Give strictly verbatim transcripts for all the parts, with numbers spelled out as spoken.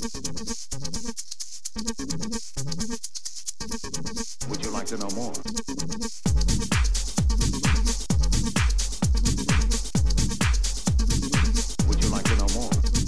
Would you like to know more? Would you like to know more?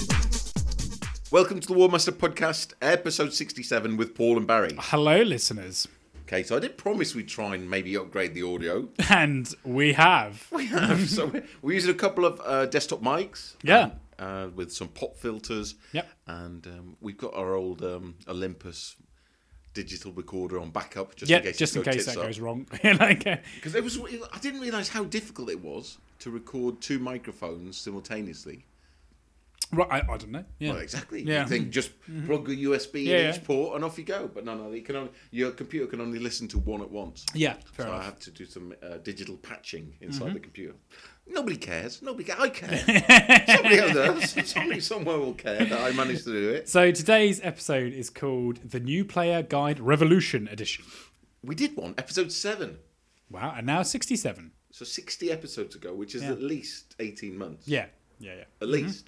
Welcome to the War Master Podcast, episode sixty-seven with Paul and Barry. Hello, listeners. Okay, so I did promise we'd try and maybe upgrade the audio. And we have. We have. So we're, we're using a couple of uh, desktop mics. Yeah. Uh, with some pop filters. Yep. And um, we've got our old um, Olympus digital recorder on backup just Yeah, in case, just in it case tits that up. goes wrong. like, uh, Because it was, I didn't realise how difficult it was to record two microphones simultaneously. right, I, I don't know. Yeah. Well, exactly. Yeah. You think just plug a U S B Yeah, in yeah. each port and off you go. But no, no, you can only, your computer can only listen to one at once. Yeah, fair so enough. I had to do some uh, digital patching inside the computer. Nobody cares. Nobody cares. I care. Somebody else does. Somebody somewhere will care that I managed to do it. So today's episode is called The New Player Guide Revolution Edition. We did one, episode seven. Wow, and now sixty-seven. So sixty episodes ago, which is Yeah. at least eighteen months. Yeah, yeah, yeah. At least.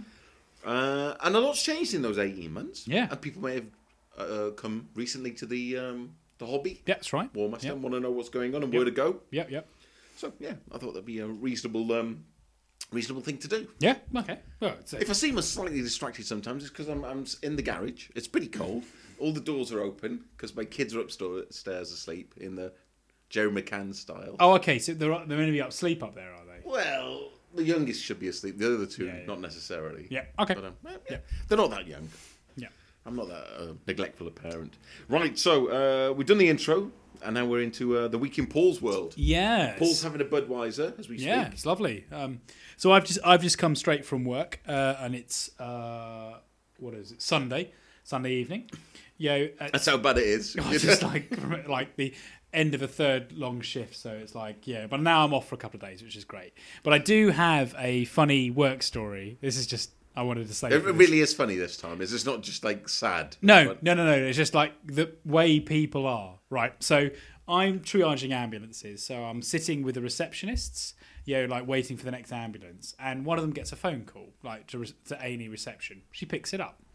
Uh, and a lot's changed in those eighteen months. Yeah. And people may have uh, come recently to the um, the hobby. Yeah, that's right. War Master Yep. and want to know what's going on and Yep. where to go. Yep, yep. So yeah, I thought that'd be a reasonable, um, reasonable thing to do. Yeah, okay. Well, it's, If I seem as slightly distracted sometimes, it's because I'm, I'm in the garage. It's pretty cold. All the doors are open because my kids are upstairs asleep in the Jerry McCann style. oh, okay, so they're, they're going to be up sleep up there, are they? Well, the youngest should be asleep. The other two, Yeah, yeah. not necessarily. Yeah, okay. But, um, eh, yeah. Yeah. They're not that young. Yeah. I'm not that uh, neglectful a parent. Right, so uh, we've done the intro, and now we're into uh, the week in Paul's world. Yes. Paul's having a Budweiser as we Yeah, speak. it's lovely. Um, so I've just I've just come straight from work, uh, and it's uh, what is it? Sunday, Sunday evening. Yo, it's, That's how bad it is. it's just like like the end of a third long shift. So it's like yeah, but now I'm off for a couple of days, which is great. But I do have a funny work story. This is just I wanted to say. It this. really is funny this time. It's just not just like sad. No, But- no, no, no. It's just like the way people are, right? So I'm triaging ambulances. So I'm sitting with the receptionists, you know, like waiting for the next ambulance. And one of them gets a phone call, like to, re- to A and E reception. She picks it up.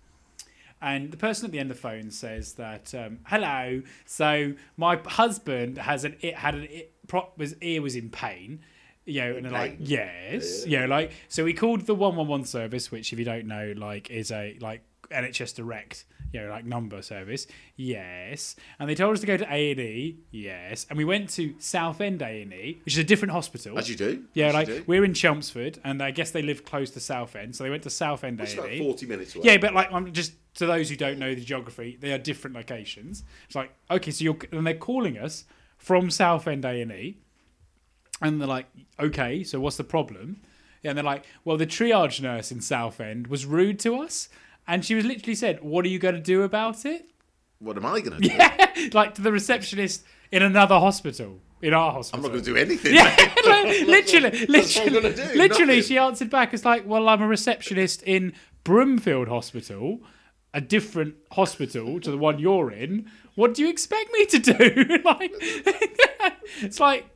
And the person at the end of the phone says that, um, hello, so my husband has an, it had an, it, pro- his ear was in pain. You know, and they're like, Pain? yes. You know, like, so we called the one one one service, which if you don't know, like, is a, like, N H S Direct, you know, like number service. Yes. And they told us to go to A and E. Yes. And we went to Southend A and E, which is a different hospital. As you do. Yeah, As you like, do. we're in Chelmsford, and I guess they live close to Southend, so they went to Southend It's A about and E. forty minutes away. Yeah, but like, I'm just to those who don't know the geography, they are different locations. It's like, okay, so you're and they're calling us from Southend A and E, and they're like, okay, so what's the problem? Yeah, and they're like, well, the triage nurse in Southend was rude to us, and she was literally said, "What are you going to do about it?" What am I going to do? Like to the receptionist in another hospital, in our I'm hospital. not going to do anything. Yeah, mate. like, literally, That's what I'm literally, gonna do, literally, nothing. she answered back. It's like, well, I'm a receptionist in Broomfield Hospital, a different hospital to the one you're in. What do you expect me to do? Like, it's like,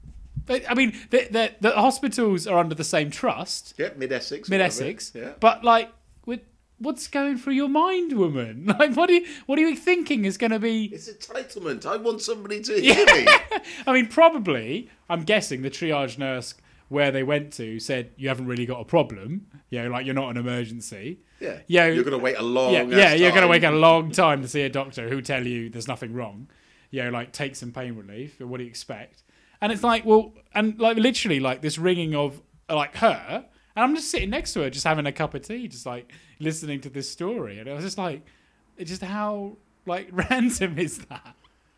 I mean, the, the, the hospitals are under the same trust, Yeah, Mid Essex. Mid Essex, Yeah. but like, with what's going through your mind, woman? Like, what are you, what are you thinking is going to be? It's entitlement. I want somebody to hear me. I mean, probably, I'm guessing the triage nurse where they went to said, you haven't really got a problem. You know, like you're not an emergency. Yeah. Yeah, You're going to wait a long Yeah, ass yeah you're going to time. wait a long time to see a doctor who tell you there's nothing wrong. You know, like take some pain relief. What do you expect? And it's like, well, and like literally like this ringing of like her. And I'm just sitting next to her, just having a cup of tea, just like listening to this story. And I was just like, it's just how like random is that?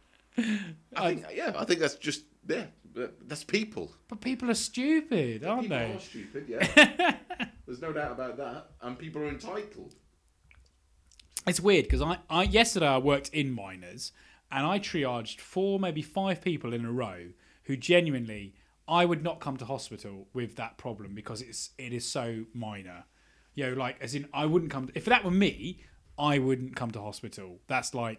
I think, yeah, I think that's just, yeah, that's people. But people are stupid, aren't People they? are stupid, yeah. There's no doubt about that. And people are entitled. It's weird because I, I yesterday I worked in minors and I triaged four, maybe five people in a row who genuinely I would not come to hospital with that problem because it's it is so minor. You know, like as in I wouldn't come to, if that were me, I wouldn't come to hospital. That's like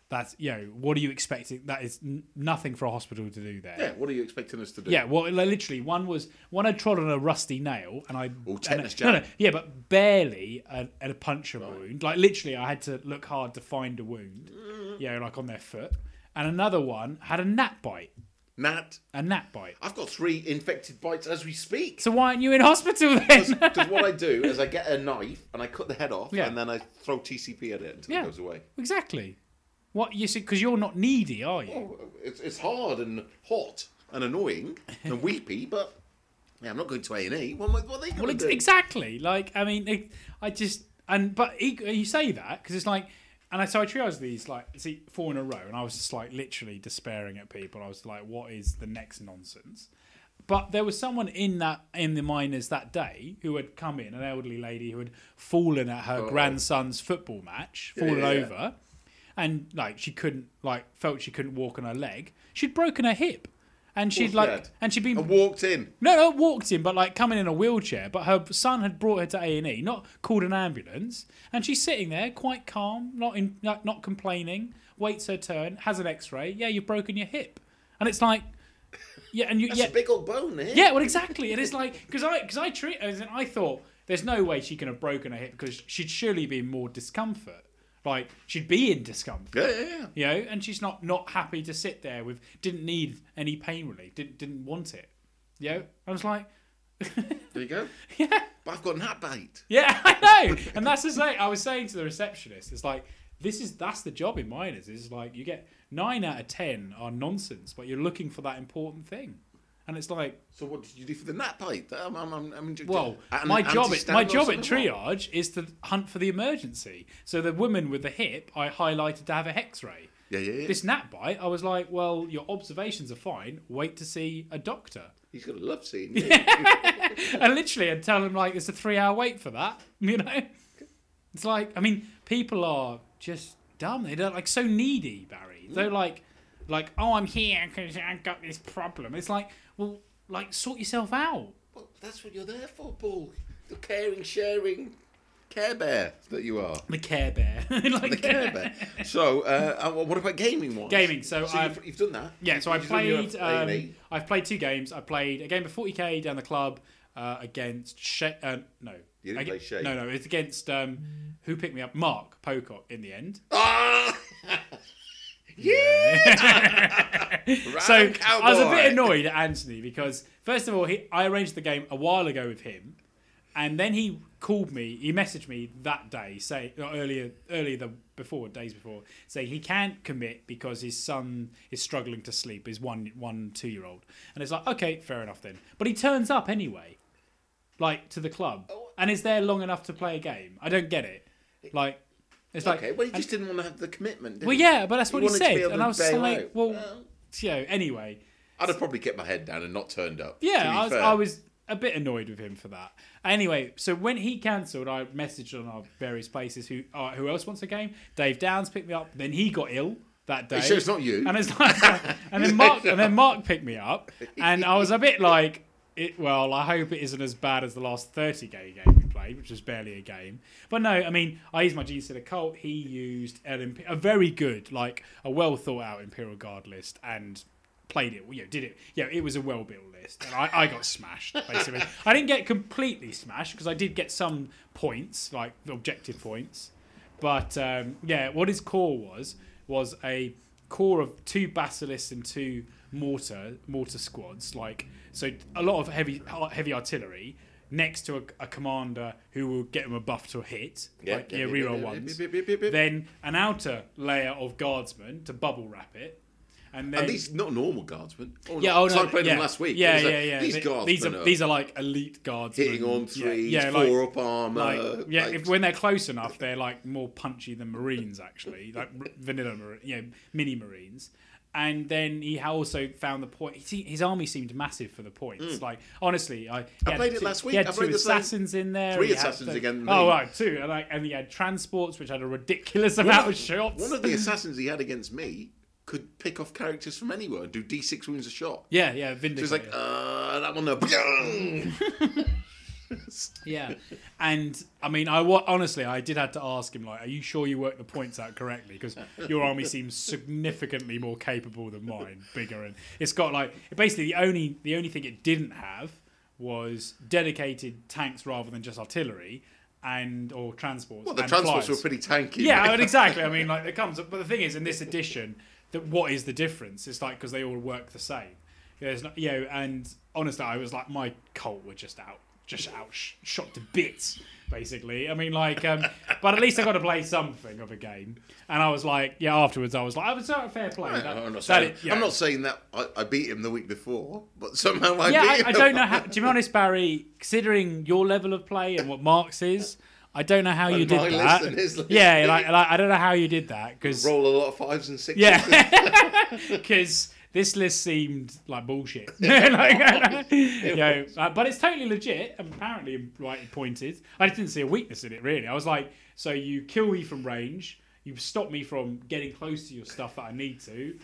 That's, you know, what are you expecting? That is n- nothing for a hospital to do there. Yeah, what are you expecting us to do? Yeah, well, li- literally, one was one had trod on a rusty nail, and I Or and tetanus I- no, jab. no, yeah, but barely a, a puncture wound. Like literally, I had to look hard to find a wound. Yeah, like on their foot, and another one had a gnat bite. Nat, A gnat bite. I've got three infected bites as we speak. So why aren't you in hospital then? Because what I do is I get a knife and I cut the head off, Yeah. and then I throw T C P at it until Yeah. it goes away. Exactly. What you see? Because you're not needy, are you? Oh, it's, it's hard and hot and annoying and weepy, but yeah, I'm not going to A and E. What, am I- what are they going Well, to ex- do? exactly. Like, I mean, it, I just and but e- you say that because it's like, and I so I triaged these like see four in a row, and I was just like literally despairing at people. I was like, what is the next nonsense? But there was someone in that in the miners that day who had come in, an elderly lady who had fallen at her Oh. grandson's football match, Yeah, fallen yeah, yeah. over, and like she couldn't like felt she couldn't walk on her leg. She'd broken her hip, and she'd she like had. and she'd been I walked in. no, no, walked in, but like coming in a wheelchair. But her son had brought her to A and E, not called an ambulance, and she's sitting there quite calm, not in, not, not complaining. Waits her turn, has an X-ray. Yeah, you've broken your hip, and it's like, yeah, and you, That's yeah, a big old bone there. yeah, well, exactly. It is like because I because I treat as in I thought there's no way she can have broken her hip because she'd surely be in more discomfort. Like she'd be in discomfort. Yeah, yeah, yeah. You know, and she's not not happy to sit there with didn't need any pain relief, didn't didn't want it. You know, I was like, There you go. yeah, But I've got a gnat bite. yeah, I know, and that's the say. I was saying to the receptionist, it's like this is that's the job in miners. Is like you get nine out of ten are nonsense, but you're looking for that important thing, and it's like, So what did you do for the gnat bite? I'm, I'm, I'm, I'm well, an my job at anti-stand my or job at something? triage is to hunt for the emergency. So the woman with the hip, I highlighted to have a X-ray. Yeah, yeah, yeah. This gnat bite, I was like, well, your observations are fine. Wait to see a doctor. He's got to love seeing you. And literally, I'd tell him like it's a three-hour wait for that. You know, it's like I mean, people are just dumb. They're like so needy, Barry. They're like, like oh, I'm here because I've got this problem. It's like, well, like sort yourself out. Well, that's what you're there for, Paul. The caring, sharing Care Bear that you are. The Care Bear, like The Care Bear. So, uh, uh, what about gaming wise? Gaming, so I've- you've, you've done that. Yeah, so I You've done your played. A and E. Um, I've played two games. I played a game of forty k down the club uh, against Shay. Uh, no, You didn't Ag- play Shay? No, no, it's against um, who picked me up? Mark Pocock in the end. Ah! yeah! So I was a cowboy. bit annoyed at Anthony because first of all, he, I arranged the game a while ago with him, and then he called me. He messaged me that day, say or earlier, earlier the before days before, saying he can't commit because his son is struggling to sleep. His one one two year old, and it's like okay, fair enough then. But he turns up anyway, like to the club, and is there long enough to play a game. I don't get it. Like it's like Okay, well, he just didn't want to have the commitment, did well, he? yeah, but that's what he, wanted to be said, able and to I was bail like, out. well, Well, you know, anyway. I'd have probably kept my head down and not turned up. to Yeah, be I was, fair. I was a bit annoyed with him for that. Anyway, so when he cancelled, I messaged on our various places who uh, who else wants a game. Dave Downs picked me up. Then he got ill that day. Are you sure it's not you? And it's like, and then Mark, and then Mark picked me up, and I was a bit like, it, well, I hope it isn't as bad as the last thirty k game we played, which was barely a game. But no, I mean, I used my Gene Sitter Colt. He used an, imp- a very good, like a well thought out Imperial Guard list, and played it. You know, did it? Yeah, it was a well built list, and I, I got smashed basically. I didn't get completely smashed because I did get some points, like objective points. But um, yeah, what his core was was a core of two basilisks and two mortar mortar squads. Like so, a lot of heavy heavy artillery next to a, a commander who will get him a buff to a hit, Yeah, like yeah, yeah, yeah, reroll yeah, yeah, ones. yeah, yeah, yeah, yeah. Then an outer layer of guardsmen to bubble wrap it, and then And these not normal guardsmen. Oh, yeah, no. oh so no, I played yeah, them last week. Yeah, It was yeah, like, yeah. These They- guardsmen these are are these are like elite guardsmen hitting on Yeah, threes, yeah, four like, up armor. like yeah. like- If, when they're close enough, they're like more punchy than Marines actually, like r- vanilla, Mar- you know, mini Marines. And then he also found the point. He, his army seemed massive for the points. Like honestly, I, he I had played it two, last week. He had I two played the same- assassins in there. three he had assassins the- again, Oh me. right, two. And, like, and he had transports, which had a ridiculous amount of shots. One of the assassins he had against me could pick off characters from anywhere and do D six wounds a shot. yeah, yeah, So Vindicator. he's like, uh, that one there. Yeah, and I mean, I wa- honestly, I did have to ask him, like, are you sure you worked the points out correctly? Because your army seems significantly more capable than mine, bigger, and it's got like basically the only the only thing it didn't have was dedicated tanks rather than just artillery and or transports. Well, the and transports flyers. were pretty tanky. Yeah, mate. I mean, exactly. I mean, like it comes, but the thing is, in this edition, that what is the difference? It's like because they all work the same. There's not, you know, and honestly, I was like, my Colt were just out, just out, sh- shot to bits, basically. I mean, like, um, but at least I got to play something of a game. And I was like, yeah, afterwards, I was like, I was a fair play. That, I'm, not that saying, it- yeah. I'm not saying that I, I beat him the week before, but somehow I Yeah, beat I, him. I don't know how. To be honest, Barry, considering your level of play and what Mark's is, I don't know how you And did my that. list and his list. Yeah, like, like I don't know how you did that because Roll a lot of fives and sixes. yeah, because this list seemed like bullshit. like, you know, uh, but it's totally legit. And apparently, right pointed. I didn't see a weakness in it really. I was like, so you kill me from range, you stop me from getting close to your stuff that I need to,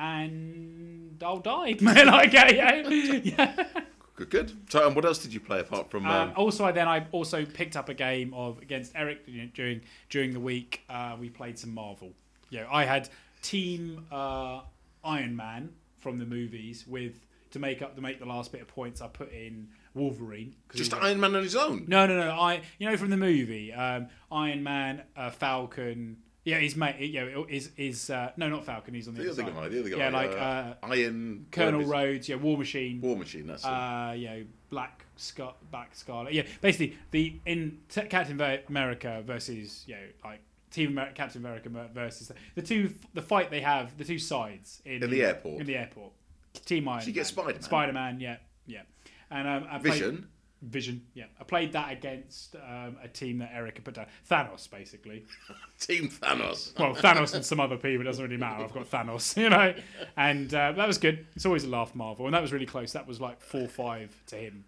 and I'll die. like, yeah, yeah, yeah. Good, good. So, and what else did you play apart from? Um, Um, also, then I also picked up a game of against Eric you know, during during the week. Uh, we played some Marvel. You know, I had Team uh, Iron Man from the movies with to make up to make the last bit of points. I put in Wolverine. 'cause just he was- Iron Man on his own. No, no, no. I you know from the movie um, Iron Man, uh, Falcon. Yeah, his mate. You know, is is uh, no, not Falcon. He's on the, The other other side. guy, the other guy. Yeah, like uh, uh, Iron Colonel whatever his- Rhodes. Yeah, War Machine. War Machine. That's it. Uh, you know, Black Scar, Black Scarlet. Yeah, basically the in T- Captain America versus you know like Team America, Captain America versus the, the two the fight they have the two sides in, In the airport. in the airport. Team Iron. So you get Man. Spider-Man. Spider-Man. Yeah, yeah. And um, I played, Vision. Vision. Yeah, I played that against um, a team that Erica put down. Thanos, basically. Team Thanos. Well, Thanos and some other people, it doesn't really matter. I've got Thanos, you know. And uh, that was good. It's always a laugh, Marvel. And that was really close. That was like four five to him.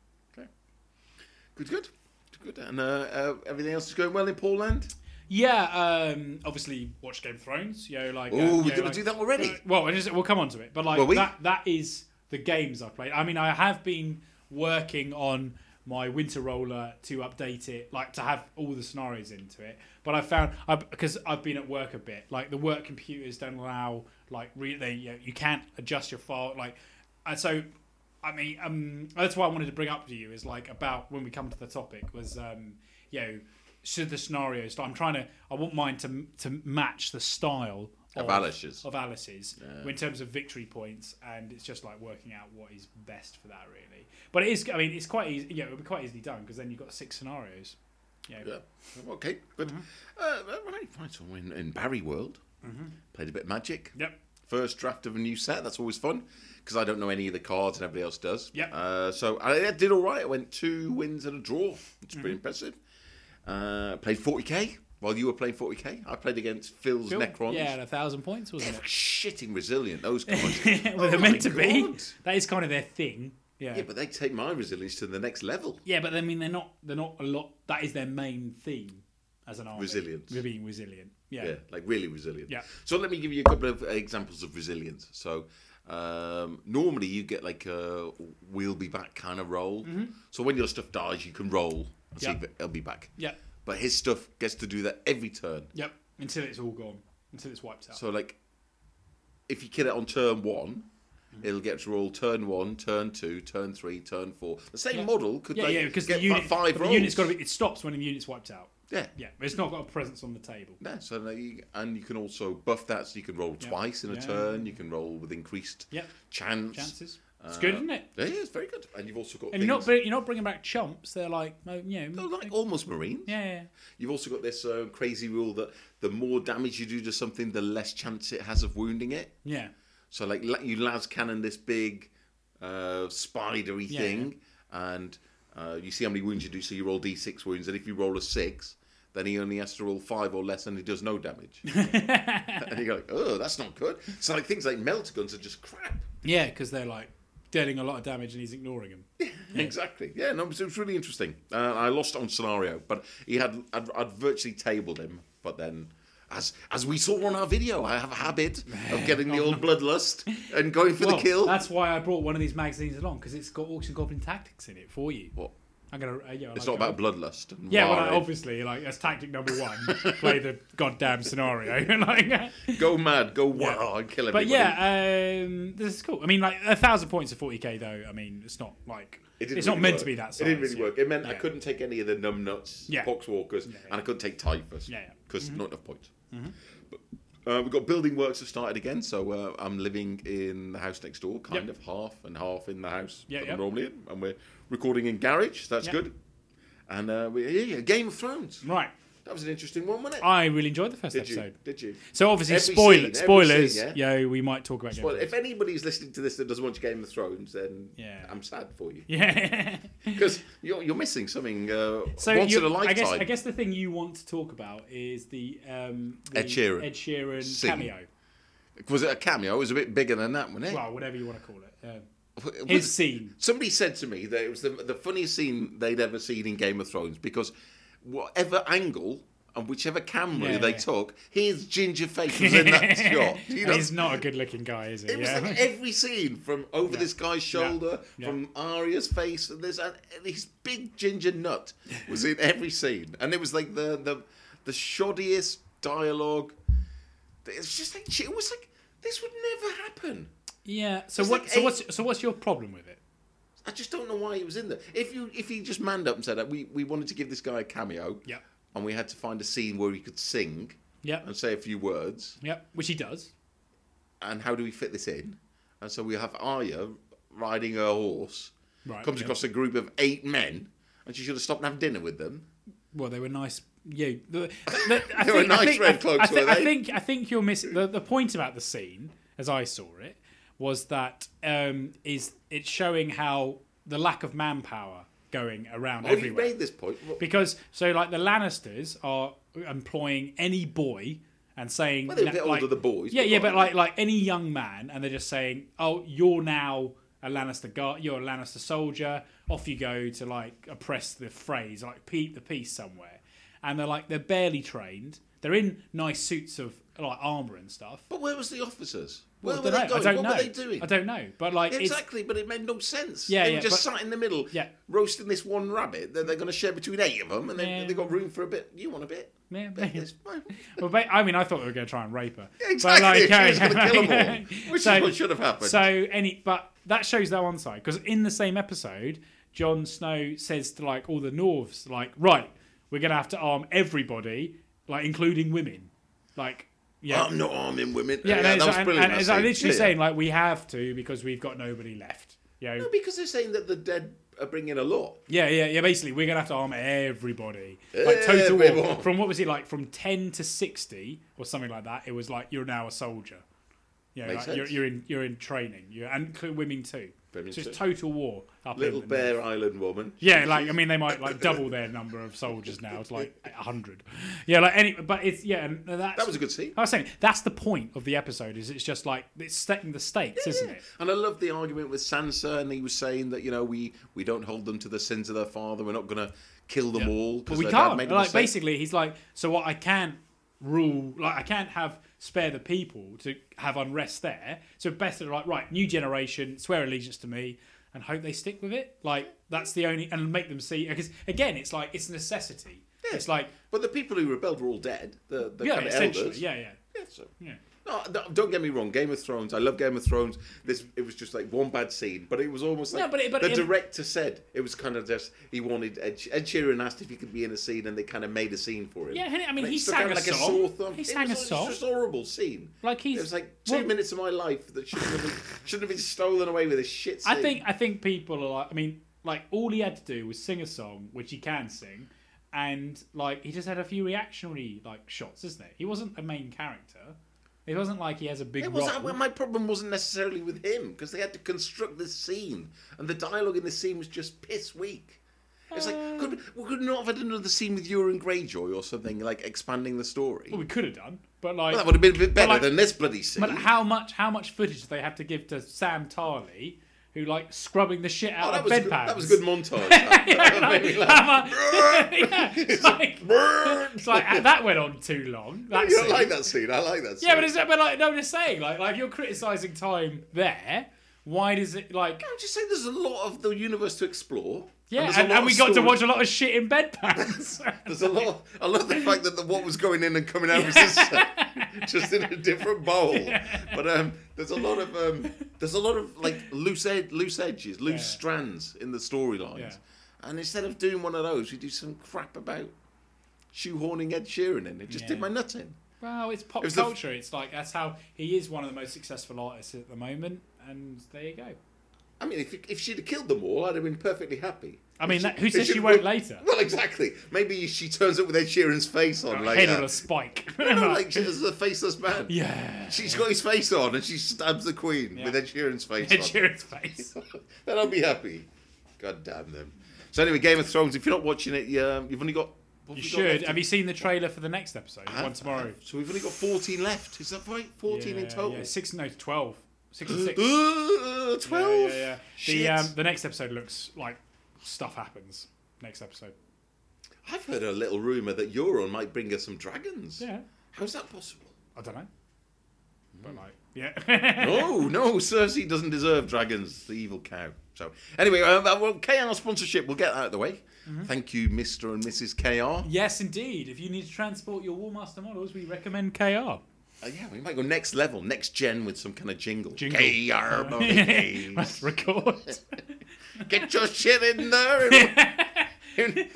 Good, good, good. And uh, uh, everything else is going well in Poland. Yeah, um, obviously watch Game of Thrones. You know, like uh, Oh, you we're know, going to like- do that already. uh, well, it is- we'll come on to it, but like Will we? that that is the games I played. I mean, I have been working on my winter roller to update it, like to have all the scenarios into it. But I found I, because I've been at work a bit, like the work computers don't allow like re- they you, know, you can't adjust your file like, and so. I mean, um, that's why I wanted to bring up to you is like about when we come to the topic was, um, you know, should the scenarios. I'm trying to. I want mine to to match the style Of Alice's. Of Alice's Yeah. in terms of victory points, and it's just like working out what is best for that really. But it is. I mean, it's quite easy. Yeah, it'll be quite easily done because then you've got six scenarios. You know. Yeah. Okay, good. Uh, right, right. So in, in Barry World, played a bit of Magic. Yep. First draft of a new set. That's always fun because I don't know any of the cards and everybody else does. Yep. Uh, so I, I did all right. I went two wins and a draw. It's pretty impressive. Uh, played forty K while you were playing forty K. I played against Phil's Phil? Necrons. Yeah, and a thousand points wasn't They're it? shitting resilient. Those cards. well, Oh they're my meant to be. God. That is kind of their thing. Yeah. Yeah, but they take my resilience to the next level. Yeah, but I mean, they're not. They're not a lot. That is their main theme as an army. Resilience. They're being resilient. Yeah. Yeah, like really resilient. Yeah. So let me give you a couple of examples of resilience. So um, normally you get like a we'll be back kind of roll. So when your stuff dies, you can roll and see Yeah. if it'll be back. Yeah. But his stuff gets to do that every turn. Yep. Until it's all gone. Until it's wiped out. So like, if you kill it on turn one, it'll get to roll turn one, turn two, turn three, turn four. The same Yeah. model could yeah, like, yeah, because get the unit, fi- five but rolls. the unit's got to be. It stops when the unit's wiped out. Yeah. Yeah, but it's not got a presence on the table. Yeah, so like you, and you can also buff that, so you can roll Yeah. twice in a Yeah. turn. You can roll with increased Yep. chance. Chances. It's Uh, good, isn't it? Yeah, yeah, it's very good. And you've also got And things, you're not br- you're not bringing back chumps. They're like, no, you know, they're like almost marines. yeah, yeah, You've also got this uh, crazy rule that the more damage you do to something, the less chance it has of wounding it. yeah. So like la- you las cannon this big uh, spidery Yeah, thing, and uh, you see how many wounds you do. So you roll d six wounds, and if you roll a six, then he only has to roll five or less, and he does no damage. And you go like, oh, that's not good. So like things like melt guns are just crap. Yeah, because they're like dealing a lot of damage and he's ignoring them. Exactly. Yeah, no, it was, it was really interesting. Uh, I lost on scenario, but he had I'd, I'd virtually tabled him. But then, as as we saw on our video, I have a habit of getting the old bloodlust and going for Well, the kill. that's why I brought one of these magazines along because it's got Orcs and Goblin Tactics in it for you. What? I'm gonna. Uh, yeah, It's like not about bloodlust. And Yeah, well, why. obviously, like that's tactic number one. Play the goddamn scenario. like, Go mad, go wild, and kill but everybody. yeah, um, this is cool. I mean, like a thousand points of forty k though. I mean, it's not like It didn't it's not really meant work. to be that size. It didn't really yeah. work. It meant I Yeah. couldn't take any of the numbnuts, Yeah. poxwalkers, Yeah, yeah. and I couldn't take typhus. Yeah, yeah. Because not enough points. But, uh, we've got building works have started again, so uh, I'm living in the house next door, kind Yep. of half and half in the house Yeah, that yeah. I'm normally in, and we're recording in garage, so that's Yeah. good. And uh, we, yeah, yeah, Game of Thrones. Right. That was an interesting one, wasn't it? I really enjoyed the first Did episode. you? Did you? So obviously, Every spoil- scene, every spoilers. scene, yeah? we might talk about. Game of Well, Thrones. if anybody's listening to this that doesn't watch Game of Thrones, then Yeah. I'm sad for you. Yeah. Because you're, you're missing something uh, So once you- in a lifetime. I guess I guess the thing you want to talk about is the, um, the Ed Sheeran. Ed Sheeran Scene. cameo. Was it a cameo? It was a bit bigger than that, wasn't it? Well, whatever you want to call it. Um, It his was- scene. Somebody said to me that it was the, the funniest scene they'd ever seen in Game of Thrones because whatever angle and whichever camera Yeah, they yeah. took, his ginger face was in that shot. You know? He's not a good-looking guy, is he? It was yeah. like every scene from over Yeah. this guy's shoulder, Yeah. from Arya's face, and there's and his big ginger nut was in every scene, and it was like the the the shoddiest dialogue. It's just like it was like this would never happen. yeah. So It's what? like so eight- what's so what's your problem with it? I just don't know why he was in there. If you if he just manned up and said that we, we wanted to give this guy a cameo, Yeah. and we had to find a scene where he could sing Yeah. and say a few words, Yeah. Which he does. and how do we fit this in? And so we have Arya riding her horse, Right. comes yeah. across a group of eight men, and she should have stopped and have dinner with them. Well, they were nice. Yeah, the, the, I They were think, I nice think, red I, cloaks, I, thi- were I they? think I think you're missing the, the point about the scene, as I saw it, was that um, is it's showing how the lack of manpower going around Oh, you everywhere. made this point. Well, Because so like the Lannisters are employing any boy and saying Well, they were a na- bit like, older, the boys, Yeah, but yeah, like- but like like any young man, and they're just saying, "Oh, you're now a Lannister guard. You're a Lannister soldier. Off you go to like oppress the Freys, like keep the peace somewhere." And they're like they're barely trained. They're in nice suits of like armor and stuff. but where was the officers? Well, Where I were don't they know. going? I don't what know. were they doing? I don't know, but like Yeah, it's exactly, but it made no sense. Yeah, they yeah, were just but- sat in the middle, Yeah. roasting this one rabbit that they're going to share between eight of them, and they Yeah. they got room for a bit. You want a bit? Yeah, Bit of yeah. this? Well, well, ba- I mean, I thought they were going to try and rape her. Yeah, exactly. But, like, She was uh, gonna kill 'em all, which is what should have happened. So any, but that shows that one side because in the same episode, Jon Snow says to like all the Norths, like, right, we're going to have to arm everybody, like including women, like. Yeah, I'm not arming women. yeah, and, that it's, was and, brilliant. and that it's scene. like literally Yeah. saying like we have to because we've got nobody left. You know? No, because they're saying that the dead are bringing a law. Yeah, yeah, yeah. Basically, we're gonna have to arm everybody. Like total war. Everyone. From what was it like? From ten to sixty or something like that. It was like you're now a soldier. Yeah, Makes like you're, sense. you're in you're in training. You're and include women too. Women so it's too. total war up Little in Bear Island woman. Yeah, like I mean, they might like double their number of soldiers now. It's like a hundred. Yeah, like any, but it's yeah, and that's, That was a good scene. I was saying that's the point of the episode. Is it's just like it's setting the stakes, isn't it? And I love the argument with Sansa, and he was saying that you know we we don't hold them to the sins of their father. We're not going to kill them all But because we their dad can't. made a Like mistake. basically, he's like, so what? I can't rule. Like I can't have spare the people to have unrest there. So better like right, new generation, swear allegiance to me, and hope they stick with it. Like that's the only and make them see because again, it's like it's a necessity. Yeah. It's like But the people who rebelled were all dead. The, the yeah, kind of essentially, elders. yeah, yeah, Yeah, so. yeah. No, no, don't get me wrong. Game of Thrones. I love Game of Thrones. This it was just like one bad scene, but it was almost like No, but it- but the it- director said it was kind of just he wanted Ed, Ed Sheeran asked if he could be in a scene, and they kind of made a scene for him. Yeah, I mean, And he it's sang kind of a like song. sore thumb. He It sang was, a It song. was just a horrible scene. Like he's It was like two well- minutes of my life that shouldn't have been, shouldn't have been stolen away with a shit scene. I think I think people are like I mean, like all he had to do was sing a song, which he can sing, and like he just had a few reactionary like shots, isn't it? He wasn't a main character. It wasn't like he has a big It was, role. my problem wasn't necessarily with him because they had to construct this scene, and the dialogue in this scene was just piss weak. It's like Uh. could we, we could not have had another scene with Euron Greyjoy or something like expanding the story. Well, we could have done, but like, Well, that would have been a bit better like- than this bloody scene. but how much how much footage do they have to give to Sam Tarley, who like scrubbing the shit out Oh, that of was, a bed good, pads? that was a good montage. that. Yeah, That like, made me laugh. how much- yeah, it's like, it's like that went on too long. That You don't scene. like that scene? I like that scene. Yeah, but it's but like no, I'm just saying like like if you're criticising time there, why does it like I'm just saying there's a lot of the universe to explore. Yeah, there's a and, lot and we of got to story- watch a lot of shit in bedpans. There's a lot. I love the fact that the, what was going in and coming out was just, just in a different bowl. But um, there's a lot of um, there's a lot of like loose ed- loose edges, loose Yeah. strands in the storylines. Yeah. And instead of doing one of those, we do some crap about shoehorning Ed Sheeran in. It just Yeah. did my nut in. Well, it's pop It was the f- culture. It's like that's how he is one of the most successful artists at the moment, and there you go. I mean, if if she'd have killed them all, I'd have been perfectly happy. I mean, If that, who if says she she'd- won't later? Well, exactly. Maybe she turns up with Ed Sheeran's face on, like Head uh, on a spike. no, no, like she's a faceless man. yeah. She's got his face on and she stabs the Queen Yeah. with Ed Sheeran's face Ed on. Sheeran's face. Then I'll be happy. God damn them. So anyway, Game of Thrones. If you're not watching it, yeah, you've only got. what You have we got should. left? Have you seen the trailer for the next episode? I have, One tomorrow. I have. So we've only got fourteen left. Is that right? Fourteen in Yeah, total. Yeah, six, no, twelve. Six and six. Uh, Twelve. Yeah, yeah, yeah. Shit. The um, the next episode looks like stuff happens. Next episode. I've heard a little rumor that Euron might bring us some dragons. Yeah. How's that possible? I don't know. But like, yeah. No, no, Cersei doesn't deserve dragons, the evil cow. So, anyway, um, well, K R sponsorship, we'll get that out of the way. Mm-hmm. Thank you, Mister and Missus K R. Yes, indeed. If you need to transport your Wallmaster models, we recommend K R. Uh, yeah, we might go next level, next gen with some kind of jingle. Jingle. K R Bobby Let's record. Get your shit in there. and-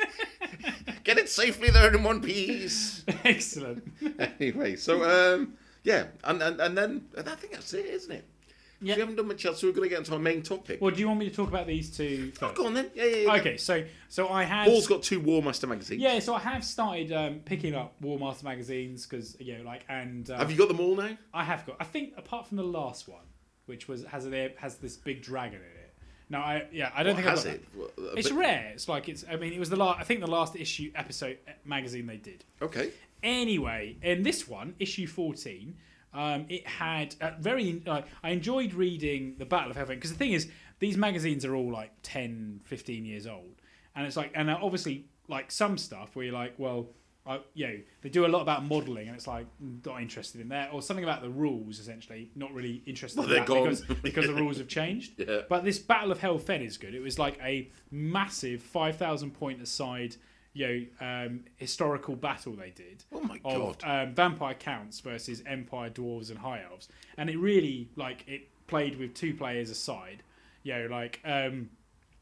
Get it safely there in one piece. Excellent. Anyway, so, um, yeah, and, and, and then, and I think that's it, isn't it? Yeah. We haven't done much else, so we're going to get into our main topic. Well, do you want me to talk about these two Oh, first? go on then. Yeah, yeah, yeah. Okay, so so I have. Paul's got two War Master magazines. Yeah, so I have started um, picking up Wallmaster magazines because you know, like, and uh, Have you got them all now? I have got. I think apart from the last one, which was has a, has this big dragon in it. No, I yeah, I don't What think has I've got it? Well, a It's bit- rare. It's like it's. I mean, it was the last. I think the last issue episode uh, magazine they did. Okay. Anyway, in this one, issue fourteen, um, it had uh, very. Uh, I enjoyed reading the Battle of Hellfire because the thing is, these magazines are all like ten, fifteen years old, and it's like, and obviously, like some stuff where you're like, well, I, you know, they do a lot about modelling, and it's like not interested in that, or something about the rules. Essentially, not really interested Well, in they're that gone. because because the rules have changed. Yeah. But this Battle of Hell Fen is good. It was like a massive five thousand point aside, you know, um, historical battle they did. Oh my Of God. um, vampire counts versus empire dwarves and high elves, and it really like it played with two players aside. You know, like um,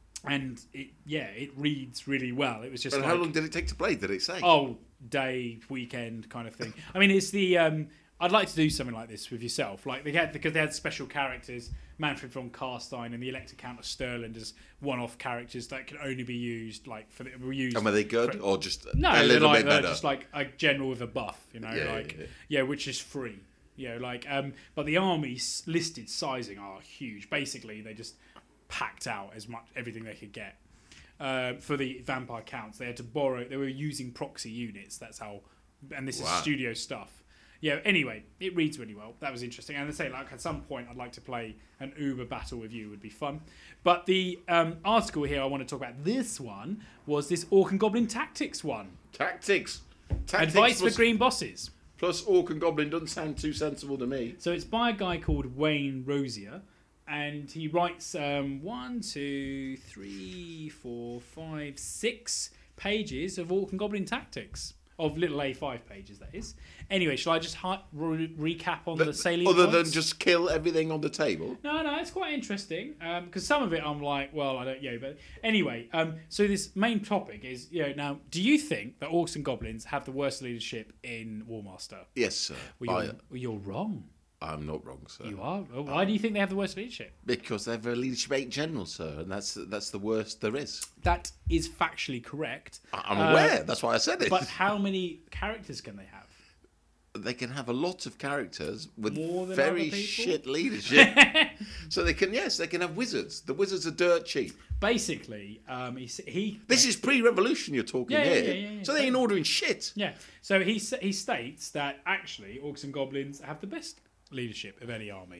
and it yeah, it reads really well. It was just And like how long did it take to play? Did it say? oh day weekend kind of thing. I mean, it's the um, I'd like to do something like this with yourself, like they had because they had special characters, Manfred von Carstein and the Elector Count of Stirland as one-off characters that can only be used like for the were used. And were they good for- or just no, a they're little like bit they're better? just like a general with a buff, you know, Yeah, yeah, like yeah. yeah, which is free. You know, like um, but the army's listed sizing are huge. Basically, they just packed out as much everything they could get. Uh, for the vampire counts, they had to borrow. They were using proxy units. That's how, and this Wow. is studio stuff. Yeah. Anyway, it reads really well. That was interesting. And I say, like at some point, I'd like to play an Uber battle with you. Would be fun. But the um, article here I want to talk about, this one was this Orc and Goblin Tactics one. Tactics. Tactics Advice plus, for green bosses. plus Orc and Goblin doesn't sound too sensible to me. So it's by a guy called Wayne Rosier, and he writes um, one, two, three, four, five, six pages of Orc and Goblin Tactics. Of little A five pages, that is. Anyway, shall I just hi- re- recap on the salient Other points? than just kill everything on the table. No, no, it's quite interesting because some of it I'm like, well, I don't, yeah, but anyway. Um, so this main topic is, you know, now, do you think that Orcs and Goblins have the worst leadership in Warmaster? Yes, sir. Well, By- you're, well, you're wrong. I'm not wrong, sir. You are. Well, why do you think they have the worst leadership? Because they're a leadership eight general, sir, and that's that's the worst there is. That is factually correct. I- I'm Uh, aware. That's why I said it. But how many characters can they have? They can have a lot of characters with More than very other people? shit leadership. So they can, yes, they can have wizards. The wizards are dirt cheap. Basically, um, he s- he. This is pre-revolution you're talking Yeah, yeah, here. yeah, yeah, yeah. So they ain't ordering shit. Yeah. So he s- he states that actually Orcs and Goblins have the best leadership of any army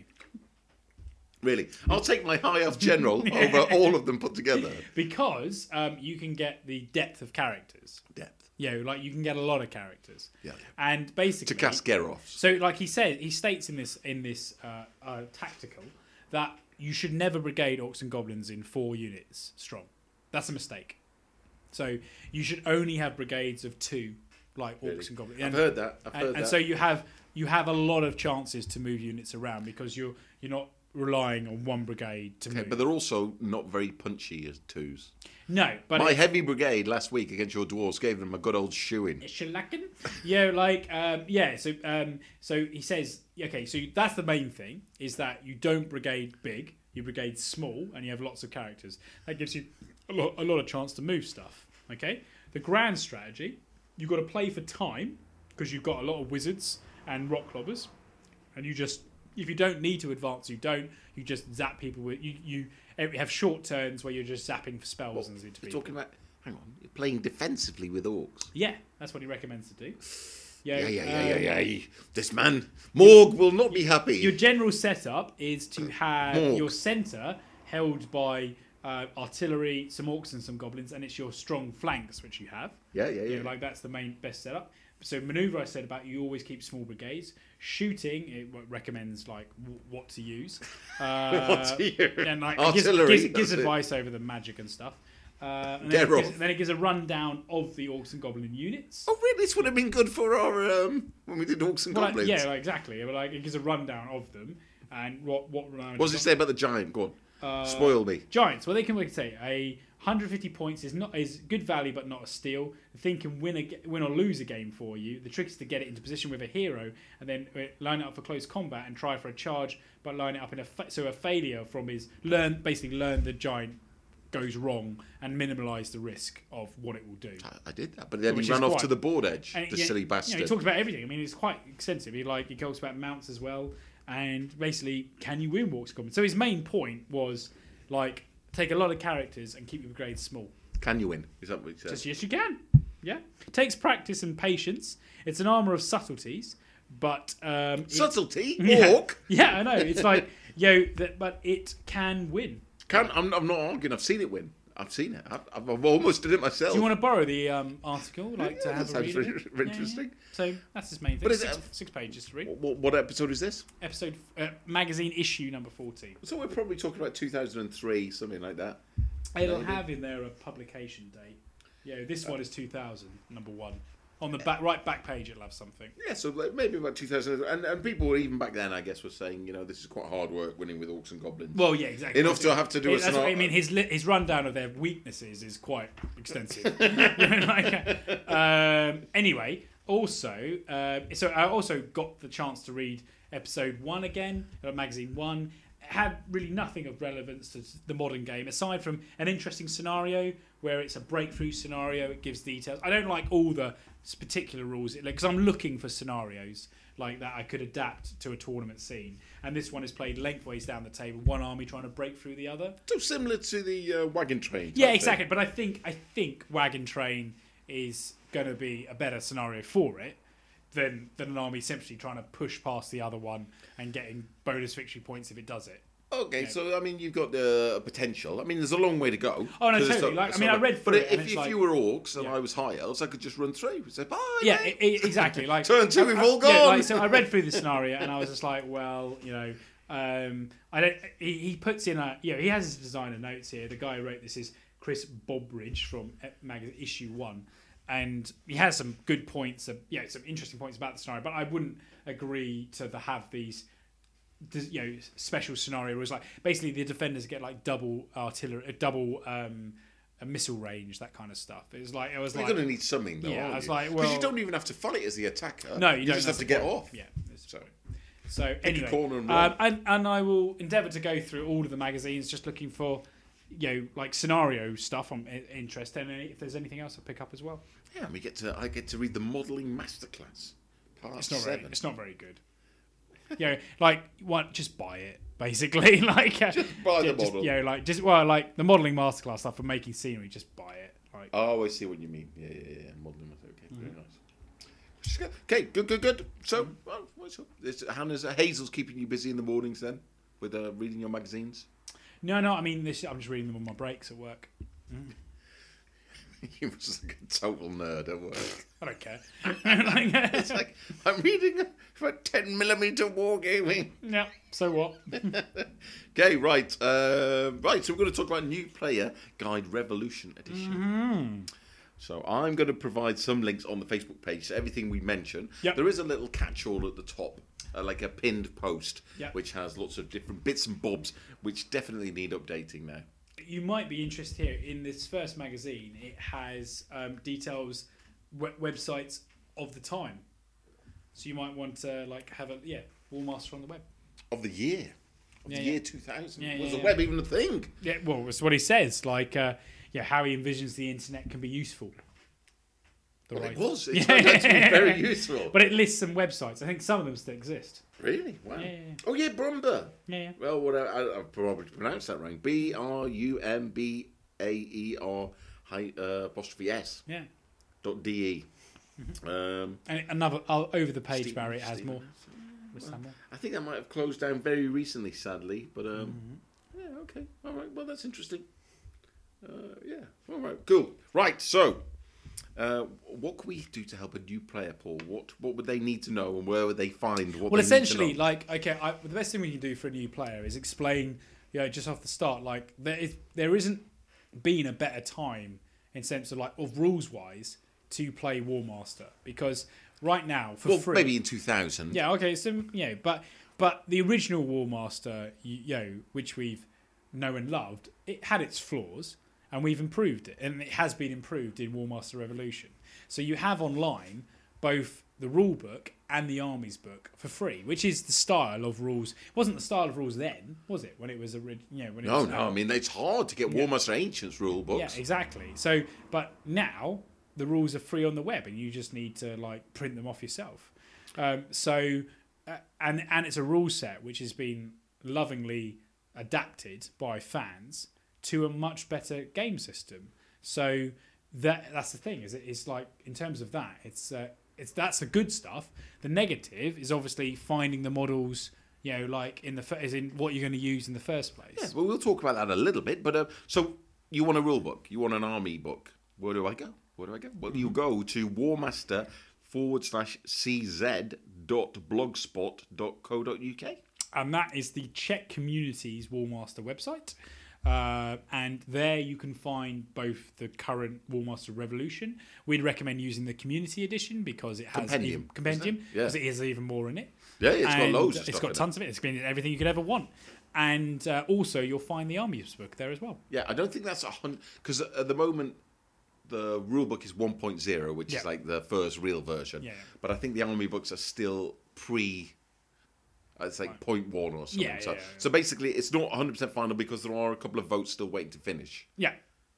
Really. I'll take my high elf general over all of them put together. because um, you can get the depth of characters. Depth. You know, like you can get a lot of characters. Yeah. And basically, To cast Gerofs. So, like he said, he states in this in this uh, uh, tactical that you should never brigade Orcs and Goblins in four units strong. That's a mistake. So you should only have brigades of two, like orcs Really? and goblins. I've And, heard that. I've and, heard and that. so you have you have a lot of chances to move units around because you're you're not relying on one brigade to okay, move. but they're also not very punchy as twos. No, but My it- heavy brigade last week against your dwarves gave them a good old shoeing. Shellacking? Yeah, like um, yeah. So um, so he says, okay. So that's the main thing is that you don't brigade big, you brigade small, and you have lots of characters. That gives you a lot, a lot of chance to move stuff. Okay. The grand strategy, you've got to play for time because you've got a lot of wizards and rock clobbers, and you just if you don't need to advance, you don't. You just zap people with you. You have short turns where you're just zapping for spells What, and into you're people. talking about... Hang on. You're playing defensively with orcs. Yeah, that's what he recommends to do. Yeah, yeah, yeah, um, yeah, yeah. This man, Morg, will not be happy. Your general setup is to have Morg. your centre held by uh, artillery, some orcs and some goblins, and it's your strong flanks which you have. yeah, yeah, You yeah. know, like that's the main best setup. So manoeuvre, I said about you always keep small brigades. Shooting, it w- recommends like w- what to use. Uh, What to use? And like it gives, Artillery, gives, it gives that's it. advice over the magic and stuff. Uh, and then, it Geralt. gives, then it gives a rundown of the orcs and goblin units. Oh, really? This would have been good for our... Um, when we did orcs and Well, like, goblins. yeah, like, exactly. But, like, it gives a rundown of them and what what. What does it say about the giant? Go on. Uh, Spoil me. Giants. Well, they can we can say a one hundred fifty points is not is good value, but not a steal. The thing can win a ga- win or lose a game for you. The trick is to get it into position with a hero, and then uh, line it up for close combat and try for a charge, but line it up in a fa- so a failure from his learn basically learn the giant goes wrong and minimalise the risk of what it will do. I, I did that, but then Which he is ran off quite- to the board edge, And, the yeah, silly you know, bastard. he talks about everything. I mean, it's quite extensive. He like he talks about mounts as well, and basically, can you win walks goblins? So his main point was like take a lot of characters and keep your grades small. Can you win? Is that what he said? Just yes, you can. Yeah, it takes practice and patience. It's an armor of subtleties, but um, it- Subtlety? Yeah. Orc? Yeah, I know. It's like yo, that, but it can win. Can, I'm, I'm not arguing. I've seen it win. I've seen it. I've, I've I've almost did it myself. Do you want to borrow the um, article, like to Yeah, have that a read? sounds of it? very Yeah, yeah. interesting. So that's his main thing. But is Six, it- six pages to read. What, what episode is this? Episode uh, magazine issue number fourteen. So we're probably talking about two thousand three, something like that. It'll Maybe. have in there a publication date. Yeah, this one is two thousand, number one. On the back, right back page, it'll have something. Yeah, so like maybe about two thousand. And, and people were even back then, I guess, were saying, you know, this is quite hard work winning with orcs and goblins. Well, yeah, exactly. Enough to have to do a Yeah, that's what I scenario- mean, his li- his rundown of their weaknesses is quite extensive. You know, like, um, anyway, also, uh, so I also got the chance to read episode one again, uh, magazine one. It had really nothing of relevance to the modern game aside from an interesting scenario where it's a breakthrough scenario. It gives details. I don't like all the particular rules because I'm looking for scenarios like that I could adapt to a tournament scene. And this one is played lengthways down the table, one army trying to break through the other. So similar to the uh, wagon train. type Yeah, thing. exactly. But I think I think Wagon Train is going to be a better scenario for it than than an army simply trying to push past the other one and getting bonus victory points if it does it. Okay, Yeah. so I mean, you've got the potential. I mean, there's a long way to go. Oh, no, 'Cause it's totally. not- Like, it's I mean, not I read like- through But it and if, it's if like- you were orcs and Yeah. I was high elves, I could just run through. Say bye. Yeah, mate." i i- exactly. Like Turn two, I- we've I- all yeah, gone. like, so I read through the scenario and I was just like, well, you know, um, I don't. He, he puts in a, you know, he has his designer notes here. The guy who wrote this is Chris Bobridge from magazine issue one, and he has some good points. Of, yeah, some interesting points about the scenario. But I wouldn't agree to the, have these. You know, special scenario where it's like basically the defenders get like double artillery, a double um, a missile range, that kind of stuff. It was like it was You're like going to need something, though. Yeah, aren't I was you? like, because well- you don't even have to fight as the attacker. no, you, you don't just have that's to the get point. off. Yeah. that's So- the point. So a anyway, corner and um, run. and and I will endeavour to go through all of the magazines, just looking for, you know, like scenario stuff I'm i- interested in. And if there's anything else, I'll pick up as well. Yeah, and we get to. I get to read the modelling masterclass, part It's not seven. very, it's not very good. You know, like what? Just buy it, basically. Like uh, Just buy the yeah, just, model. You know, like just well, like the modelling masterclass stuff for making scenery. Just buy it. Like Oh, I see what you mean. Yeah, yeah, yeah. Modelling was okay. Mm-hmm. Very nice. Okay, good, good, good. So, well, what's up? This, Hannah's uh, Hazel's keeping you busy in the mornings then with uh, reading your magazines. no, no. I mean, this. I'm just reading them on my breaks at work. You must like a total nerd at work. I don't care. It's like, I'm reading for ten millimeter wargaming. Yeah, so what? Okay, right. Uh, right, so we're going to talk about New Player Guide Revolution Edition. Mm-hmm. So I'm going to provide some links on the Facebook page to everything we mention. Yep. There is a little catch-all at the top, uh, like a pinned post, Yep. which has lots of different bits and bobs, which definitely need updating now. You might be interested here in this first magazine. It has um, details, we- websites of the time. So you might want to like have a yeah, Warmaster on the web. Of the year. Of Yeah, the yeah. year two thousand. Yeah, Was yeah, the yeah. web even a thing? Yeah, well, that's what he says. Like, uh, yeah, how he envisions the internet can be useful. The Well, right- it was. It Yeah. turned out to be very useful. But it lists some websites. I think some of them still exist. Really? Wow. Yeah, yeah, yeah. Oh, yeah, Brumba. Yeah, yeah. Well, what I, I, I've probably pronounced that wrong. B R U M B A E R hy- uh, apostrophe S Yeah. dot D E. Um, And another oh, over the page, Stephen- Barry, it has Stephen more. Nelson. With some more. I think that might have closed down very recently, sadly. But um, Mm-hmm. yeah, okay, all right. Well, that's interesting. Uh, yeah, all right, cool. Right, so uh, what can we do to help a new player, Paul? What what would they need to know, and where would they find what? Well, they need to essentially, know? like, okay, I, the best thing we can do for a new player is explain, you know, just off the start, like, there is there isn't been a better time in sense of like of rules wise to play Warmaster because right now for well, free, maybe in two thousand. yeah, okay, so you know, but but the original Warmaster, you, you know, which we've known and loved, it had its flaws. And we've improved it, and it has been improved in Warmaster Revolution. So you have online both the rule book and the armies book for free, which is the style of rules. It wasn't the style of rules then, was it? When it was, orig- you know, when it No, was no. I mean, it's hard to get Yeah. Warmaster Ancients rule books. yeah, exactly. So, but now the rules are free on the web, and you just need to like print them off yourself. Um, so, uh, and and it's a rule set which has been lovingly adapted by fans to a much better game system. So that that's the thing. Is it is like in terms of that, it's uh, it's that's the good stuff. The negative is obviously finding the models. You know, like in the fir- is in what you're going to use in the first place. Yeah, well, we'll talk about that a little bit. But uh, so you want a rule book? You want an army book? Where do I go? Where do I go? Well, you go to Warmaster forward slash cz dot blogspot dot co dot uk. And that is the Czech Community's Warmaster website. Uh, and there you can find both the current Warmaster Revolution. We'd recommend using the Community Edition because it has Compendium, even, compendium isn't it? Yeah. because it has even more in it. Yeah, it's got And loads of It's stuff got in it. tons of it. It's been everything you could ever want. And uh, also you'll find the Armies book there as well. Yeah, I don't think that's a hundred because at the moment the rule book is one point oh, which Yeah. is like the first real version. Yeah. But I think the army books are still pre. It's like Right. point one or something. Yeah, so, yeah, yeah. so basically, it's not one hundred percent final because there are a couple of votes still waiting to finish Yeah.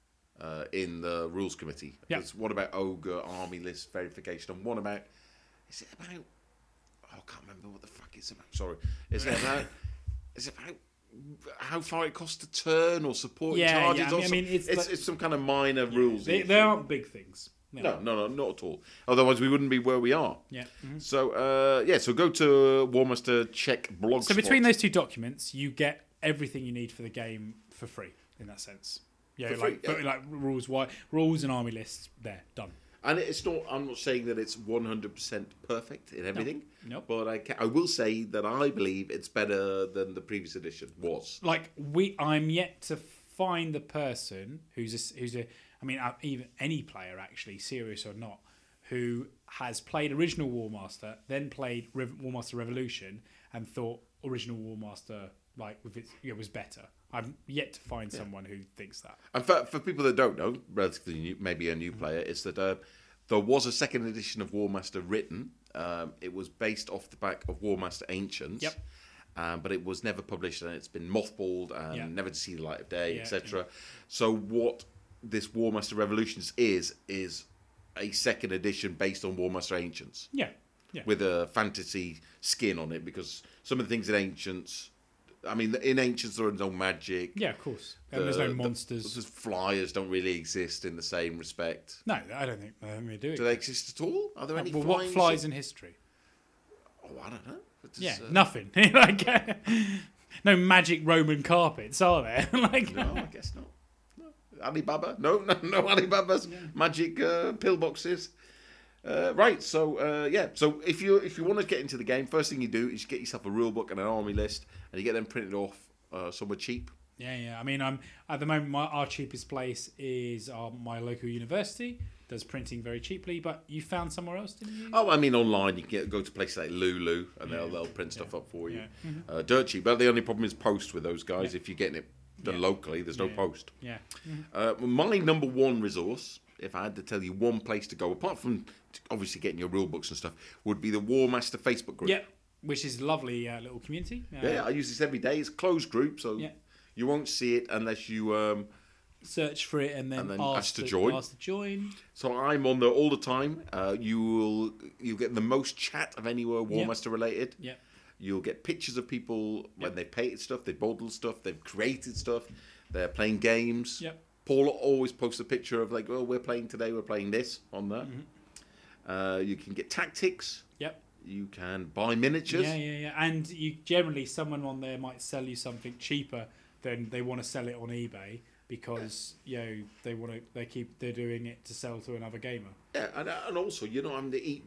uh, in the rules committee. Yeah. There's one about ogre army list verification, and one about is it about? Oh, I can't remember what the fuck it's about. Sorry, is it about? Is it about? How far it costs to turn or support Yeah, charges? yeah, I or mean- I some- mean, it's it's, like- it's some kind of minor rules. They, issue. they aren't big things. No, no, no, not at all. Otherwise, we wouldn't be where we are. Yeah. Mhm. So, uh, yeah, so go to Warmaster Czech blog. So between those two documents, you get everything you need for the game for free. In that sense, yeah, For like free, but yeah. like rules, why rules and army lists. There, done. And it's not. I'm not saying that it's one hundred percent perfect in everything. Nope. But I, ca I will say that I believe it's better than the previous edition was. Like we, I'm yet to find the person who's a, who's a. I mean, uh, even any player actually, serious or not, who has played original Warmaster, then played Rev- Warmaster Revolution, and thought original Warmaster like with its, you know, was better. I'm yet to find someone who thinks that. And for, for people that don't know, relatively new, maybe a new Mm-hmm. player, is that uh, there was a second edition of Warmaster written. Um, it was based off the back of Warmaster Ancients. Yep. Um, but it was never published, and it's been mothballed and Yeah. never to see the light of day, Yeah, et cetera. So what this Warmaster Revolutions is is a second edition based on Warmaster Ancients Yeah, yeah. with a fantasy skin on it, because some of the things in Ancients, I mean, in Ancients there is no magic. Yeah, of course. And The- there's no the- monsters. the flyers don't really exist in the same respect. No, I don't think, I don't think they do. Do they exist at all? Are there any well, what flying flies ships? in history? Oh, I don't know. It's, Yeah, uh, nothing. like, no magic Roman carpets, are there? like, No, I guess not. No. Alibaba? No, no, no Alibaba's magic uh, pillboxes. Uh, right, so uh, yeah, so if you if you want to get into the game, first thing you do is get yourself a rule book and an army list, and you get them printed off uh, somewhere cheap. Yeah, yeah. I mean, I'm at the moment. My our cheapest place is uh, my local university. Does printing very cheaply, but you found somewhere else, didn't you? Oh, I mean, online you can get, go to places like Lulu, and Yeah. they'll they'll print stuff Yeah. up for you. Yeah. Uh, dirt cheap, but the only problem is post with those guys. Yeah. If you're getting it done Yeah. locally, there's no Yeah. post. Yeah. Uh, my number one resource, if I had to tell you one place to go, apart from obviously getting your rule books and stuff, would be the War Master Facebook group. Yeah, which is a lovely uh, little community. Uh, Yeah, I use this every day. It's a closed group, so Yeah. you won't see it unless you. Um, Search for it and then, And then ask, ask to to join. Ask to join. so I'm on there all the time. Uh, you will you get the most chat of anywhere War Yep. Master related. Yeah. You'll get pictures of people when Yep. they painted stuff, they modeled stuff, they've created stuff, they're playing games. Yep. Paul always posts a picture of like, oh, we're playing today, we're playing this on there. Mm-hmm. Uh, you can get tactics. Yep. You can buy miniatures. Yeah, yeah, yeah. And you generally someone on there might sell you something cheaper than they want to sell it on eBay because you know they want to. They keep they're doing it to sell to another gamer. Yeah, and, and also you know I'm the e,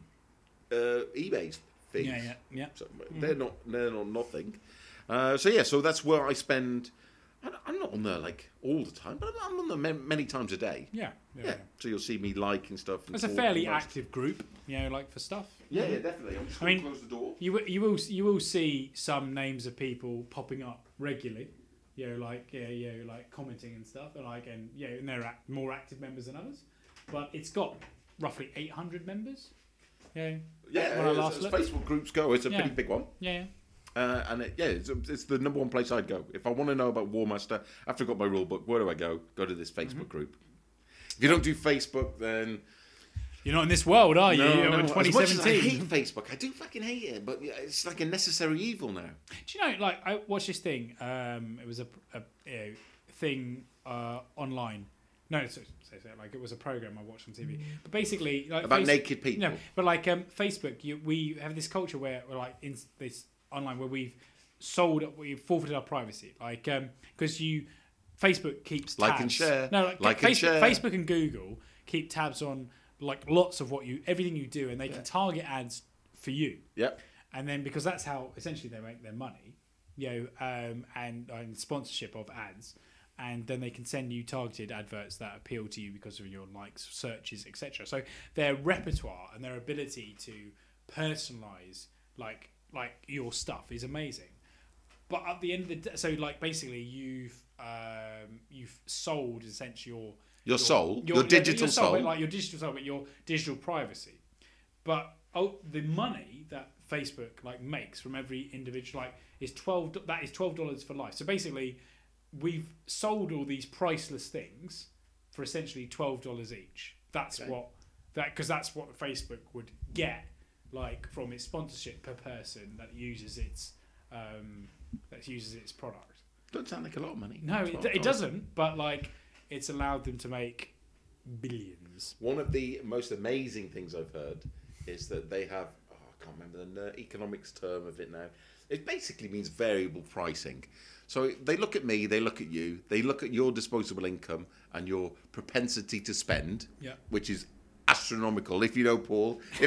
uh, eBay fees. Yeah, yeah, yeah. So they're not they're not nothing. Uh, so yeah, so that's where I spend. I- I'm not on there like all the time, but I'm on there ma- many times a day. Yeah, yeah. Yeah. yeah. So you'll see me liking stuff. And It's a talking fairly about- active group, you know, like for stuff. Yeah, yeah, definitely. I'm just I going mean- to close the door. You wi- you will you will see some names of people popping up regularly, you know, like yeah, yeah, like commenting and stuff, and like and yeah, and they're act- more active members than others. But it's got roughly eight hundred members. Yeah, Yeah, when I as, last as looked. Facebook groups go, it's a Yeah. pretty big one. yeah, yeah. Uh, and it, yeah, it's, it's the number one place I'd go. If I want to know about War Master, after I've got my rule book, where do I go? Go to this Facebook Mm-hmm. group. If you don't do Facebook, then You're not in this world, are you? no, You're no. in As twenty much as I hate seventeen. Facebook, I do fucking hate it, but yeah, it's like a necessary evil now. Do you know, like, I watched this thing. Um, it was a, a you know, thing uh, online. No, so, so, so, like it was a program I watched on T V. But basically, like About Face- naked people. No, but like um, Facebook, you, we have this culture where we're like in this online where we've sold, we've forfeited our privacy. Like, because you, Facebook keeps tabs. Like and share. No, like, Like and Facebook, share. Facebook and Google keep tabs on like lots of what you, everything you do, and they Yeah. can target ads for you. Yep. And then because that's how essentially they make their money, you know, um, and, and sponsorship of ads, and then they can send you targeted adverts that appeal to you because of your likes, searches, et cetera. So their repertoire and their ability to personalize like like your stuff is amazing. But at the end of the day, so like basically you've um, you've sold essentially your Your soul, your digital soul, soul. like your digital soul, but your digital privacy. But oh, the money that Facebook like makes from every individual like is twelve. That is twelve dollars for life. So basically, we've sold all these priceless things for essentially twelve dollars each. That's Okay. what that because that's what Facebook would get like from its sponsorship per person that uses its um, that uses its product. Don't sound like a lot of money. No, it, twelve it dollars. doesn't. But like, it's allowed them to make billions. One of the most amazing things I've heard is that they have, oh, I can't remember the ner- economics term of it now. It basically means variable pricing. So they look at me, they look at you, they look at your disposable income and your propensity to spend, Yeah. which is astronomical. If you know Paul, if,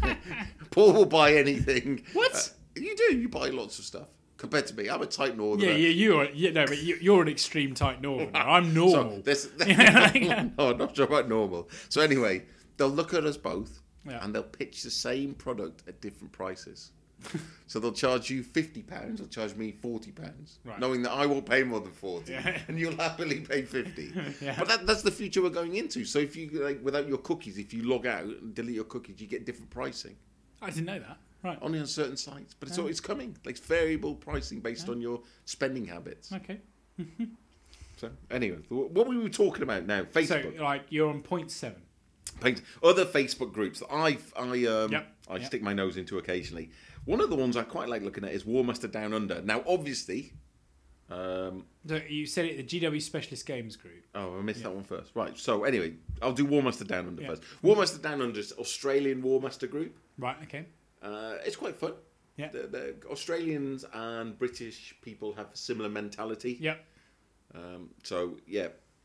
Paul will buy anything. What? Uh, you do, you buy lots of stuff. Compared to me, I'm a tight northerner. Yeah, yeah, you're yeah, no, but you, you're an extreme type northerner. I'm So normal. this, Yeah. no, not sure about normal. So anyway, they'll look at us both, Yeah. and they'll pitch the same product at different prices. So they'll charge you fifty pounds, they'll charge me forty pounds, Right. knowing that I will pay more than forty, Yeah. and you'll happily pay fifty. Yeah. But that, that's the future we're going into. So if you like, without your cookies, if you log out and delete your cookies, you get different pricing I didn't know that. Right. only on certain sites. But it's Oh. always coming, like it's variable pricing based on your spending habits. Okay. So anyway, what were we talking about now? Facebook. So like you're on point seven. Paint other Facebook groups that I I um Yep, I yep. stick my nose into occasionally. One of the ones I quite like looking at is War Master Down Under. Now, obviously, um, So you said it, the G W Specialist Games Group. oh, I missed Yeah. that one first. Right. So anyway, I'll do War Master Down Under Yeah. first. War Master Down Under is Australian War Master group. Right. Okay. Uh, it's quite fun. Yeah. The, the Australians and British people have a similar mentality. Yeah. Um, so yeah,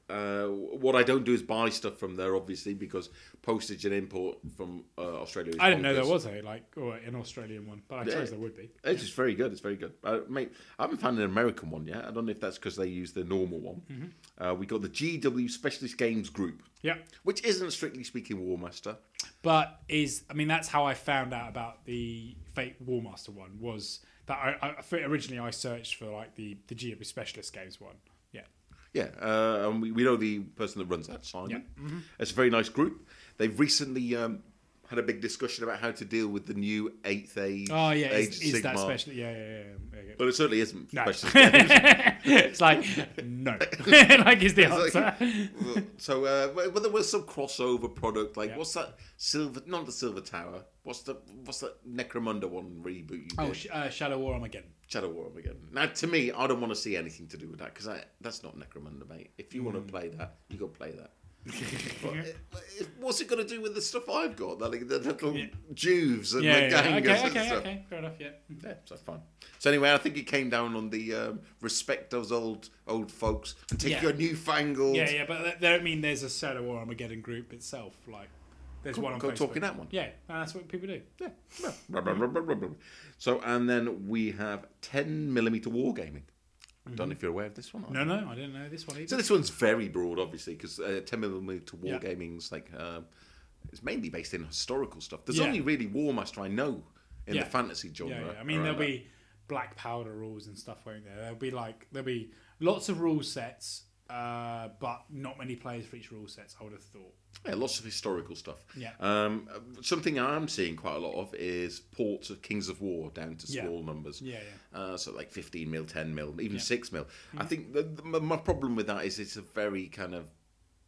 Uh, what I don't do is buy stuff from there, obviously, because postage and import from uh, Australia is I didn't know there bonkers. was a like or an Australian one, but I Yeah. suppose there would be. It's just very good. It's very good. Uh, mate, I haven't found an American one yet. I don't know if that's because they use the normal one. Mm-hmm. Uh, we got the G W Specialist Games Group, Yeah, which isn't strictly speaking War Master. but is I mean that's how I found out about the Fate Warmaster one was that I, I for- originally I searched for like the the G W Specialist Games one. Yeah, Yeah, uh, and we, we know the person that runs that, Simon. Yeah. Mm-hmm. It's a very nice group. They've recently um, had a big discussion about how to deal with the new eighth age. oh yeah, age is, is that Sigmar. special? Yeah, yeah, yeah. yeah, yeah. But it certainly isn't. No. Specialist Games. It's like no, like is the It's answer. like- so, uh, well, there was some crossover product. Like, Yeah. what's that silver? Not the Silver Tower. What's the what's that Necromunda one reboot you did? Oh, sh- uh, Shadow War Armageddon. Shadow War again. Now, to me, I don't want to see anything to do with that because that's not Necromunda, mate. If you want Hmm. to play that, you go play that. But it, it- what's it going to do with the stuff I've got? The, like, the little Yeah. Jews and Yeah, the yeah, gangers okay, and okay, stuff. okay, fair enough. Yeah. Yeah, so fun. So anyway, I think it came down on the um, respect those old old folks and take Yeah. your newfangled. Yeah, yeah, but that, that don't mean there's a Shadow War Armageddon group itself. Like, there's Go- one on go Facebook. talk in that one. Yeah, and that's what people do. Yeah. Yeah. Blah, blah, blah, blah, blah, blah. So and then we have ten millimeter wargaming. Don't know if you're aware of this one. No, no, I didn't know this one either. So this one's very broad, obviously, because uh, ten millimeter Yeah. wargaming's like um, it's mainly based in historical stuff. There's Yeah. only really War Master I know in Yeah. the fantasy genre. Yeah, yeah. I mean, around there'll that. be black powder rules and stuff, won't there? There'll be like there'll be lots of rule sets, uh, but not many players for each rule sets. I would have thought. Yeah, lots of historical stuff. Yeah. Um, something I'm seeing quite a lot of is ports of Kings of War down to Yeah. small numbers. Yeah, yeah. Uh, so like fifteen mil, ten mil, even Yeah. six mil. I think the, the, my problem with that is it's a very kind of.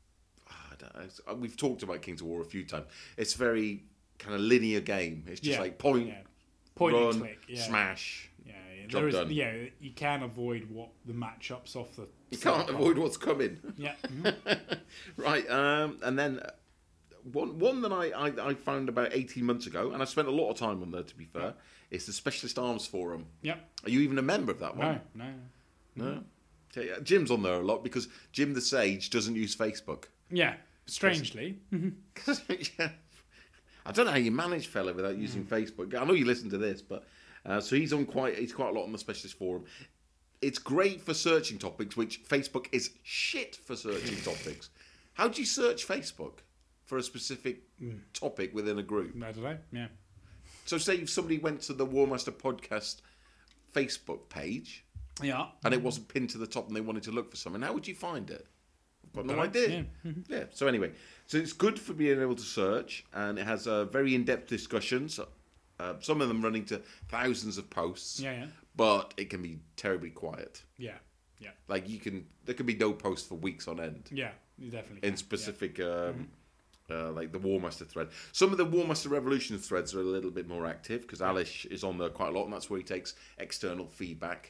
I don't know, we've talked about Kings of War a few times. It's very kind of linear game. It's just Yeah. like point, Yeah. Point run, and click. Yeah. smash. Yeah, yeah. Job There is, done. yeah, you can avoid what the matchups off the. You can't avoid what's coming. Yeah. mhm. Right, um, and then uh, one one that I, I, I found about eighteen months ago, and I spent a lot of time on there, to be fair, is the Specialist Arms Forum. Yep. Are you even a member of that one? No, no. No? Okay, yeah, Jim's on there a lot because Jim the Sage doesn't use Facebook. Yeah. Strangely. Yeah. I don't know how you manage, fella, without using Facebook. I know you listen to this, but uh, so he's on quite he's quite a lot on the Specialist Forum. It's great for searching topics, which Facebook is shit for searching topics. How do you search Facebook for a specific topic within a group? I don't know. Yeah. So, say if somebody went to the War Master podcast Facebook page Yeah. and it wasn't pinned to the top and they wanted to look for something, how would you find it? I've got no Dunno. idea. Yeah. Yeah. So anyway, so it's good for being able to search, and it has uh, very in-depth discussions. Uh, some of them running to thousands of posts. Yeah, yeah. But it can be terribly quiet. Yeah. Yeah. Like you can, there can be no posts for weeks on end Yeah. You definitely in can. specific, um, uh, like the War Master thread. Some of the War Master Revolution threads are a little bit more active because Alish is on there quite a lot, and that's where he takes external feedback.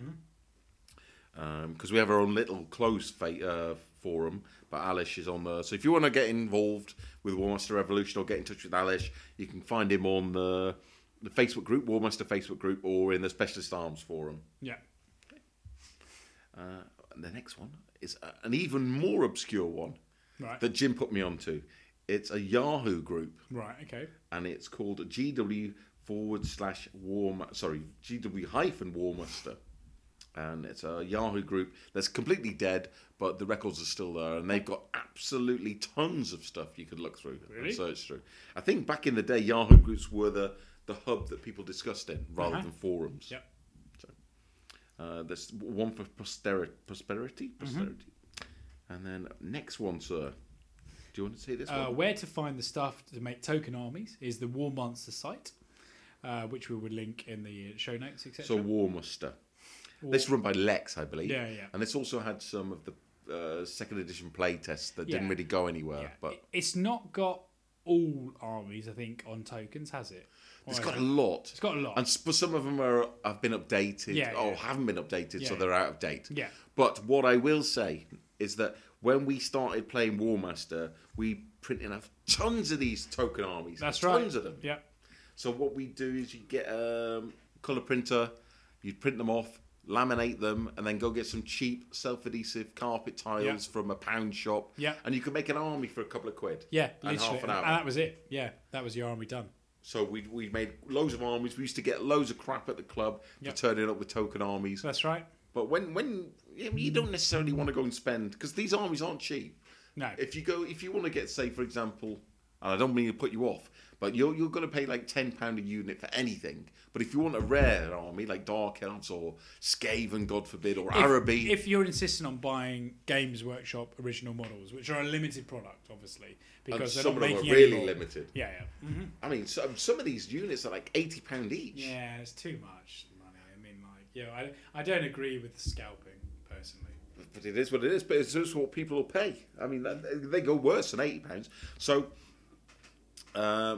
Because we have our own little close fa- uh, forum, but Alish is on there. So if you want to get involved with War Master Revolution or get in touch with Alish, you can find him on the, the Facebook group, War Master Facebook group, or in the Specialist Arms forum. Yeah. Uh, and the next one is a- an even more obscure one Right. that Jim put me onto. It's a Yahoo group, Right. Okay. and it's called G W forward slash War. Ma- Sorry, G W hyphen War Master, and it's a Yahoo group that's completely dead, but the records are still there, and they've got absolutely tons of stuff you could look through Really? and search through. I think back in the day, Yahoo groups were the the hub that people discussed in rather Uh-huh. than forums. Yep. Uh, there's one for posterity, prosperity, Mm-hmm. posterity, and then next one, sir. Do you want to see this Uh, one? where to find the stuff to make token armies is the War Monster site, uh, which we would link in the show notes, et cetera. So War Muster. This is run by Lex, I believe. Yeah, yeah. And it's also had some of the uh, second edition play tests that didn't Yeah. really go anywhere. Yeah. But It- it's not got all armies, I think, on tokens, has it? it's Or got has a it? lot. It's got a lot. And s- but some of them are have been updated Yeah, or yeah. haven't been updated, so Yeah, they're out of date. Yeah. But what I will say is that when we started playing War Master, we printed off tons of these token armies. That's tons right. of them. Yeah. So what we do is you get a um, colour printer, you print them off, laminate them, and then go get some cheap self-adhesive carpet tiles Yeah. from a pound shop. Yeah. And you can make an army for a couple of quid. Yeah, And literally. half an hour. And that was it. Yeah, that was your army done. So we we made loads of armies. We used to get loads of crap at the club for Yep. turning up with token armies. That's right. But when when you know, you don't necessarily want to go and spend, because these armies aren't cheap. No. If you go, if you want to get, say, for example, and I don't mean to put you off, but you're you're going to pay like ten pound a unit for anything. But if you want a rare army like Dark Elves or Skaven, God forbid, or if, Araby, if you're insisting on buying Games Workshop original models, which are a limited product, obviously, and because they're some not of them are making any really more. limited. Yeah, yeah. Mm-hmm. I mean, some some of these units are like eighty pound each. Yeah, it's too much money. I mean, like, yeah, I, I don't agree with the scalping personally. But it is what it is. But it's just what people will pay. I mean, they go worse than eighty pounds. So, uh,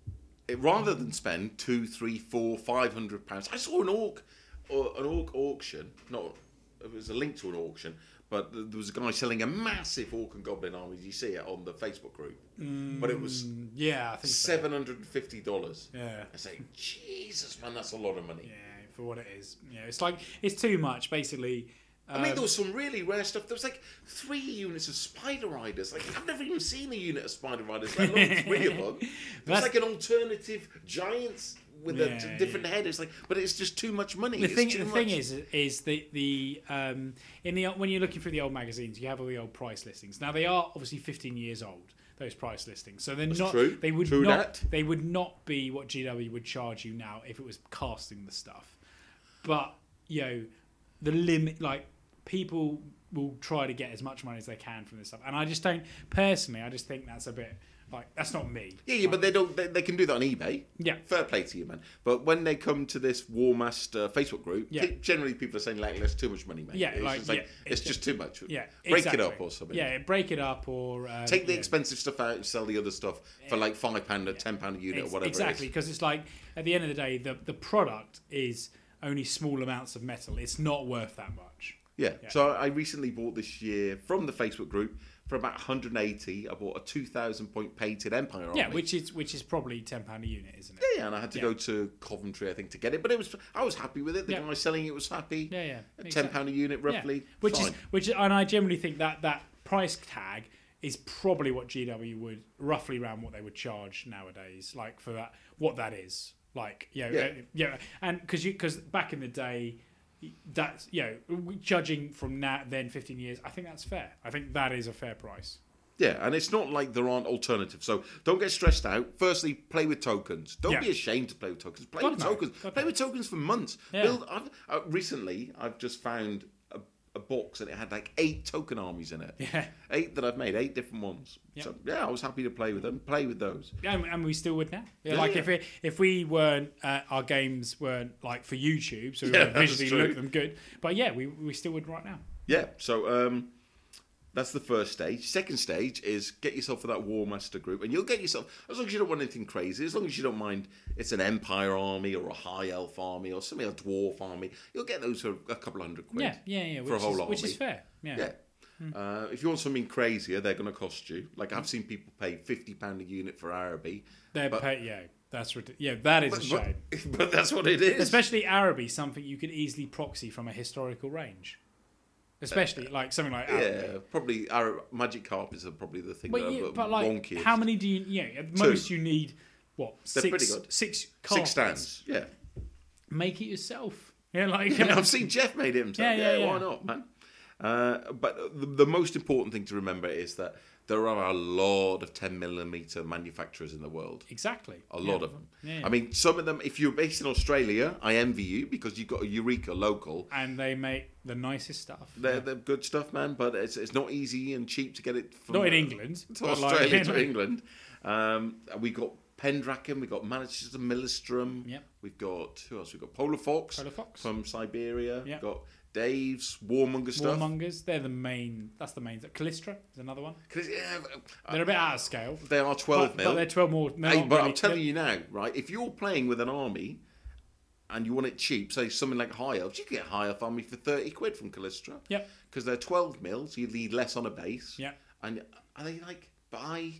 it, rather than spend two, three, four, five hundred pounds, I saw an orc, or an orc auction. Not, it was a link to an auction, but there was a guy selling a massive orc and goblin army. You see it on the Facebook group, Mm, but it was yeah, I think so. seven hundred and fifty dollars. Yeah. I say, Jesus, man, that's a lot of money. Yeah, for what it is. Yeah, it's like it's too much. Basically, I mean, um, there was some really rare stuff. There was like three units of Spider Riders. Like, I've never even seen a unit of Spider Riders, let alone three of them. It was That's- like an alternative Giants with Yeah, a d- different yeah. head. It's like, but it's just too much money. the It's thing, too the much. thing is, is the the um, in the when you're looking through the old magazines, you have all the old price listings. Now they are obviously fifteen years old. Those price listings, so they're That's not. true. They would True not. that. They would not be what G W would charge you now if it was casting the stuff. But you know, the limit, like people will try to get as much money as they can from this stuff, and I just don't personally. I just think that's a bit like that's not me. Yeah, yeah, but they don't. They, they can do that on eBay. Yeah. Fair play to you, man. But when they come to this Warmaster Facebook group, Yeah. pe- generally people are saying like, "That's too much money, mate." Yeah, it's like, just like yeah, it's it's just too much. Yeah, break exactly. it up or something. Yeah, break it up or um, Take the yeah. expensive stuff out and sell the other stuff for like five pound or ten pound a unit Ex- or whatever. Exactly, It is. because it's like at the end of the day, the the product is only small amounts of metal. It's not worth that much. Yeah. Yeah. So I recently bought this year from the Facebook group for about one hundred eighty. I bought a two thousand point painted Empire army. Yeah, which is which is probably ten pound a unit, isn't it? Yeah, and I had to Yeah. go to Coventry, I think, to get it. But it was I was happy with it. The Yeah. guy selling it was happy. Yeah, yeah, Ten exactly. pound a unit, roughly. Yeah. Which Fine. is which, and I generally think that that price tag is probably what G W would roughly around what they would charge nowadays, like for that what that is. Like you know, Yeah. uh, yeah, and because you because back in the day. That's you know, judging from now then fifteen years, I think that's fair. I think that is a fair price. Yeah, and it's not like there aren't alternatives. So don't get stressed out. Firstly, play with tokens. Don't Yeah. be ashamed to play with tokens. Play God, with no. tokens. God, play no. with tokens for months. Yeah. Build. I've, uh, recently, I've just found a, a box and it had like eight token armies in it. Yeah. Eight that I've made, eight different ones. Yeah. So yeah, I was happy to play with them. Play with those. And, and we still would now. Yeah, Yeah, like yeah. if we if we weren't uh, our games weren't like for YouTube, so we Yeah, would that's visually true. look them good. But yeah, we we still would right now. Yeah. So um, that's the first stage. Second stage is get yourself for that War Master group, and you'll get yourself as long as you don't want anything crazy, as long as you don't mind it's an Empire army or a High Elf army or something a Dwarf army. You'll get those for a couple hundred quid. Yeah, yeah, yeah. For a Which, whole is, army. which is fair. Yeah. Yeah. Uh, if you want something crazier, they're going to cost you. Like I've seen people pay fifty pound a unit for Araby. They're But- pay, yeah, that's ridiculous. Yeah, that is a But, shame. but, but that's what it is. Especially Araby, something you could easily proxy from a historical range. Especially like something like Araby. yeah, probably Arab, magic carpets are probably the thing But, that are yeah, the but like, wonkiest. how many do you? Yeah, at Two. most you need what They're six, pretty good. six, Six carpets. stands. Yeah. Make it yourself. Yeah, like Yeah, I've seen Jeff made it himself. Yeah, Yeah, yeah, why yeah. not, man? Uh, but the, the most important thing to remember is that there are a lot of ten millimeter manufacturers in the world. exactly. A Yeah. lot of them. Yeah. I mean, some of them, if you're based in Australia, I envy you because you've got a Eureka local. And they make the nicest stuff. They're, Yeah. they're good stuff, man, but it's, it's not easy and cheap to get it from Not in England, to but like- Australia to England. Um, we got Pendraken, we got Manchester Millistrom. Yep. We've got who else? We've got Polar Fox, Polar Fox. from Siberia. Yep. We've got Dave's Warmonger stuff. Warmongers, they're the main. That's the main. Callistra is another one. 'Cause, yeah, uh, They're a bit out of scale. they are twelve But, mil. but they're twelve more. they're Hey, not but really- I'm telling they're- you now, right? If you're playing with an army and you want it cheap, say something like High Elves, you can get High Elf army for thirty quid from Callistra. Yep. Because they're twelve mil, so you need less on a base. Yeah. And are they like buy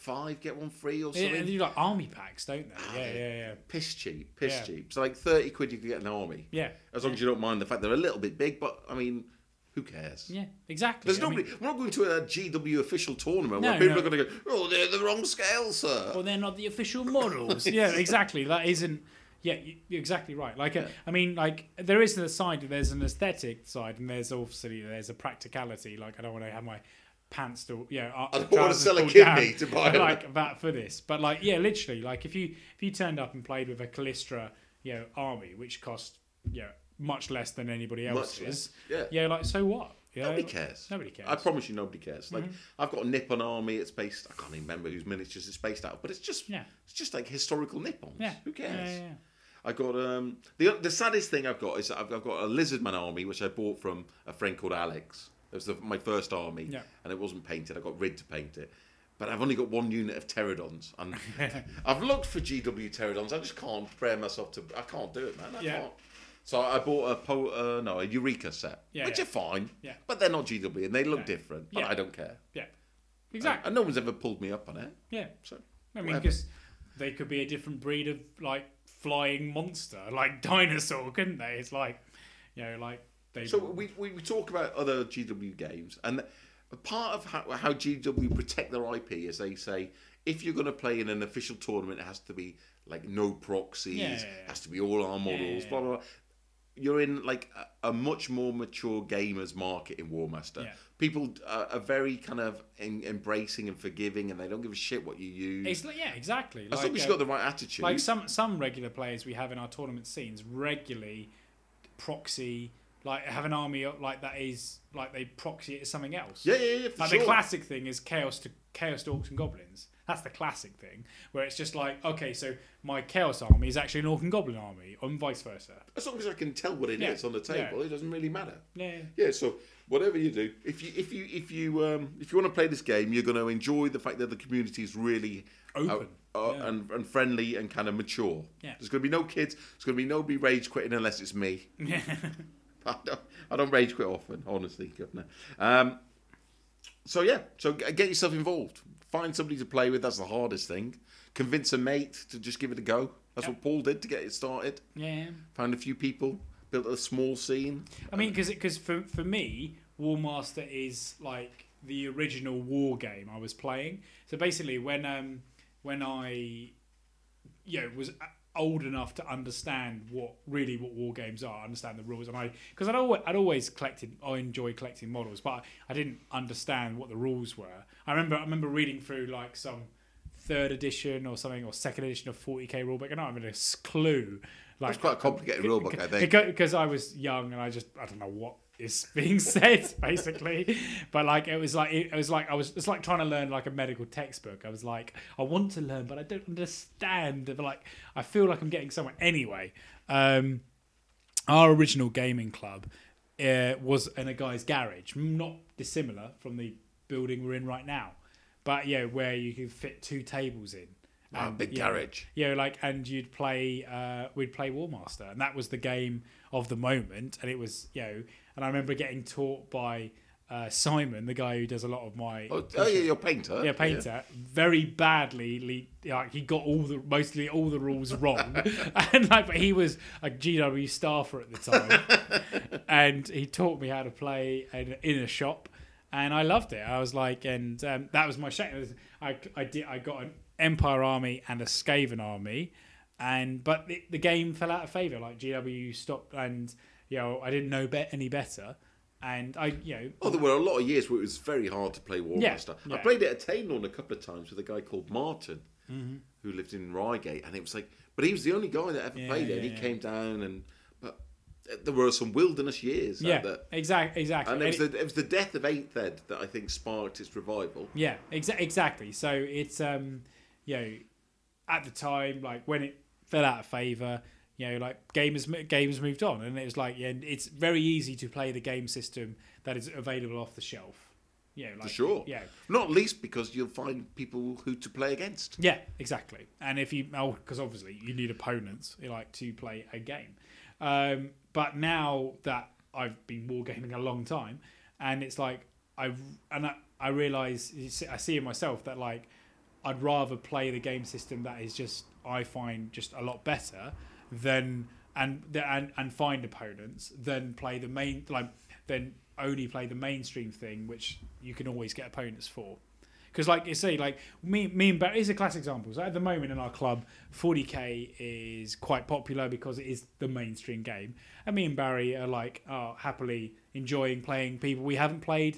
five get one free or Yeah, something. and you like army packs, don't they? Yeah, yeah, yeah. Piss cheap, piss Yeah. cheap. So like thirty quid you can get an army. Yeah. As long as you don't mind the fact they're a little bit big, but I mean, who cares? Yeah, exactly. There's I nobody. mean, we're not going to a G W official tournament No, where people no. are going to go, "Oh, they're the wrong scale, sir." or they're not the official models. Yeah, exactly. That isn't. Yeah, you- you're exactly right. Like, uh, I mean, like there is a side. There's an aesthetic side, and there's obviously there's a practicality. Like, I don't want to have my pants still. Yeah, uh, I don't want to trousers sell a pulled kidney down, to buy a- like that for this. But like, yeah, literally, like if you if you turned up and played with a Callistra, you know, army, which cost you know much less than anybody Much else's. less, yeah. Yeah, like so what? You know, Nobody cares. Nobody cares. I promise you, nobody cares. Like I've got a Nippon army. It's based. I can't even remember whose miniatures it's based out of, but it's just. Yeah. It's just like historical Nippons. Yeah. Who cares? Yeah, yeah, yeah. I got um the the saddest thing I've got is I've, I've got a Lizardman army which I bought from a friend called Alex. It was the, my first army, Yeah. and it wasn't painted. I got Rid to paint it, but I've only got one unit of pterodons, and I've looked for G W pterodons. I just can't prepare myself to. I can't do it, man. I Yeah. can't. So I bought a po, uh, no a Eureka set, Yeah, which yeah. are fine, Yeah. but they're not G W and they look Yeah. different. But Yeah. I don't care. Yeah, exactly. And no one's ever pulled me up on it. Yeah. So I mean, whatever. because they could be a different breed of like flying monster, like dinosaur, couldn't they? It's like, you know, like they. So we, we, we talk about other G W games, and a part of how, how G W protect their I P is they say if you're going to play in an official tournament, it has to be like no proxies, Yeah, yeah, yeah. has to be all our models, yeah, blah blah blah. You're in like a, a much more mature gamers market in War Master. Yeah. People are, are very kind of en- embracing and forgiving, and they don't give a shit what you use. It's like, yeah, exactly. as like, long as uh, you've got the right attitude. like some some regular players we have in our tournament scenes regularly proxy, like have an army like that is like they proxy it as something else. yeah, yeah, yeah. For Like sure. the classic thing is chaos to chaos to orcs and goblins. That's the classic thing where it's just like, okay, so my chaos army is actually an orc and goblin army, and vice versa. As long as I can tell what it is Yeah, on the table, yeah. it doesn't really matter. Yeah. Yeah, so whatever you do, if you if you if you um, if you want to play this game, you're going to enjoy the fact that the community is really Open, uh, uh, yeah. and, and friendly and kind of mature. Yeah. There's going to be no kids. There's going to be nobody rage quitting unless it's me. Yeah. I don't, I don't rage quit often, honestly, Governor. Um, so yeah, so g- get yourself involved. Find somebody to play with. That's the hardest thing. Convince a mate to just give it a go. That's Yep. what Paul did to get it started. Yeah. Found a few people, built a small scene. I mean, because for for me, War Master is like the original war game I was playing. So basically, when um when I you know was old enough to understand what really what war games are, understand the rules, and I because I'd always I'd always collected I enjoyed collecting models, but I didn't understand what the rules were. I remember I remember reading through like some third edition or something or second edition of forty K rulebook, and I don't have a clue. Like It's quite a complicated rulebook, I think. because I was young and I just I don't know what is being said basically, but like it was like it was like I was it's like trying to learn like a medical textbook. I was like I want to learn but I don't understand, but like I feel like I'm getting somewhere anyway. Um, our original gaming club uh, was in a guy's garage, not dissimilar from the building we're in right now, but yeah, where you could fit two tables in. Wow, And, big yeah, garage. Yeah, like and you'd play, uh, we'd play War Master, and that was the game of the moment. And it was, you know, and I remember getting taught by uh, Simon, the guy who does a lot of my, Oh, oh yeah, you're a painter. yeah, painter, very badly. le- Like he got all the mostly all the rules wrong, and like, but he was a G W staffer at the time, and he taught me how to play in, in a shop, and I loved it. I was like, and um, that was my shame. It was- I I did I got an Empire army and a Skaven army, and but the, the game fell out of favor. Like G W stopped, and you know I didn't know be- any better, and I you know Oh, there were a lot of years where it was very hard to play War Yeah, Master. I yeah. played it at Tainlawn a couple of times with a guy called Martin, Mm-hmm. who lived in Reigate, and it was like, but he was the only guy that ever Yeah, played it, and yeah, he yeah. came down, and but there were some wilderness years. yeah that, exactly exactly. and it was, And it- the, it was the death of Eighth Ed that I think sparked its revival. Yeah, exa- exactly. So it's um, you know, at the time, like when it fell out of favor, you know, like gamers gamers moved on, and it was like, yeah, it's very easy to play the game system that is available off the shelf. Yeah, like, For sure. Yeah, Not least because you'll find people who to play against. yeah, exactly. And if you, oh, because obviously you need opponents like to play a game. Um, but now that I've been wargaming a long time, and it's like I've and I, I realize I see in myself that like I'd rather play the game system that is just I find just a lot better than and and and find opponents than play the main like then only play the mainstream thing, which you can always get opponents for. Because, like you say, like me, me and Barry is a classic example. So at the moment in our club, forty K is quite popular because it is the mainstream game, and me and Barry are like are happily enjoying playing people we haven't played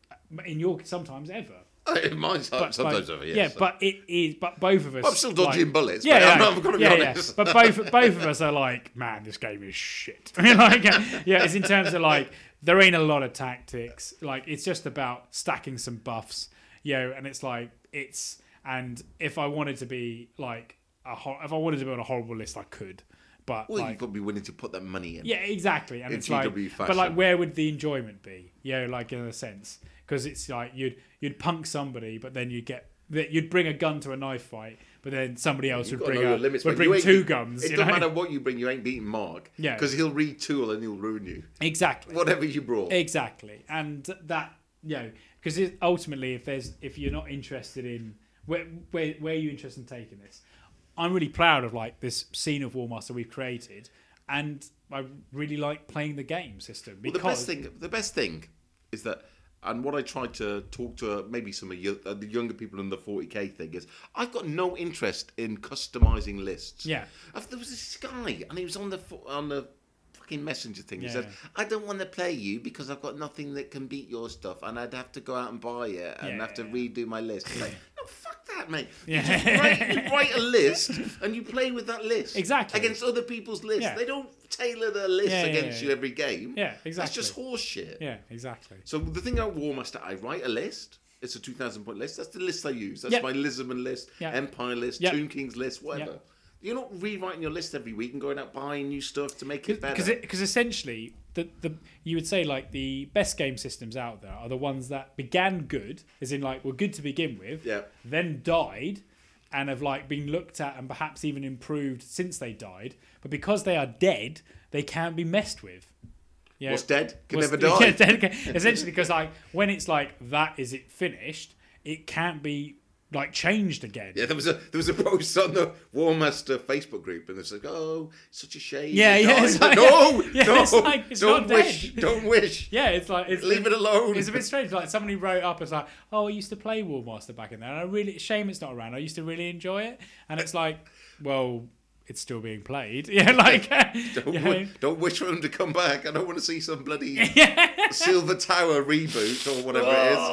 in York sometimes ever. Mine's But, sometimes but, over, yes. yeah, so. but it is. But both of us. I'm still dodging like, bullets. Yeah, but yeah, I'm, I'm going to be yeah, yeah. honest. But both both of us are like, man, this game is shit. like, yeah, it's in terms of like there ain't a lot of tactics. Like it's just about stacking some buffs, you know. And it's like it's and if I wanted to be like a hor- if I wanted to build a horrible list, I could. But Well, like, you've got to be willing to put that money in. yeah, exactly. And In it's G like, W but like, fashion. where would the enjoyment be? Yeah, like in a sense, because it's like you'd you'd punk somebody, but then you get that you'd bring a gun to a knife fight, but then somebody else You've would got to bring know a, your limits, would mate. bring You ain't two beat- guns. It you doesn't know? matter what you bring, you ain't beating Mark. Yeah. Because he'll retool and he'll ruin you. Exactly. Whatever you brought. Exactly, and that you know, because ultimately, if there's if you're not interested in where where where are you interested in taking this, I'm really proud of like this scene of Warmaster we've created, and I really like playing the game system Well, because the best thing, the best thing, is that, and what I tried to talk to maybe some of you, uh, the younger people in the forty K thing is, I've got no interest in customizing lists. Yeah. Uh, There was this guy, and he was on the fo- on the fucking messenger thing. He Yeah, said, yeah. "I don't want to play you because I've got nothing that can beat your stuff, and I'd have to go out and buy it and Yeah, have to yeah, redo my list." It's like, no, fuck that, mate. You Yeah. just write, you write a list and you play with that list Exactly. against other people's lists. Yeah. They don't tailor their lists Yeah, yeah, against yeah. you every game. Yeah, That's exactly. just horse shit. Yeah, exactly. So the thing about Warmaster, I write a list. It's a two thousand point list. That's the list I use. That's Yep. my Lisbon list, Yep. Empire list, Yep. Toon Kings list, whatever. Yep. You're not rewriting your list every week and going out buying new stuff to make it better. Because because essentially the the you would say like the best game systems out there are the ones that began good, as in like were good to begin with, Yeah. then died, and have like been looked at and perhaps even improved since they died. But because they are dead, they can't be messed with. Yeah. What's dead can What's- never die. yeah, dead can- essentially, because like when it's like that, is it finished? It can't be like changed again. Yeah, there was a there was a post on the Warmaster Facebook group, and it's like, "Oh, such a shame." Yeah, he yeah, died." it's like- no, yeah, no, it's like, it's don't not wish, dead. don't wish. Yeah, it's like it's Leave it alone. It's a bit strange. Like somebody wrote up as like, "Oh, I used to play Warmaster back in there, and I really shame it's not around. I used to really enjoy it." And it's like, well, it's still being played. Yeah, like Don't, you wi- know. don't wish for them to come back. I don't want to see some bloody Silver Tower reboot or whatever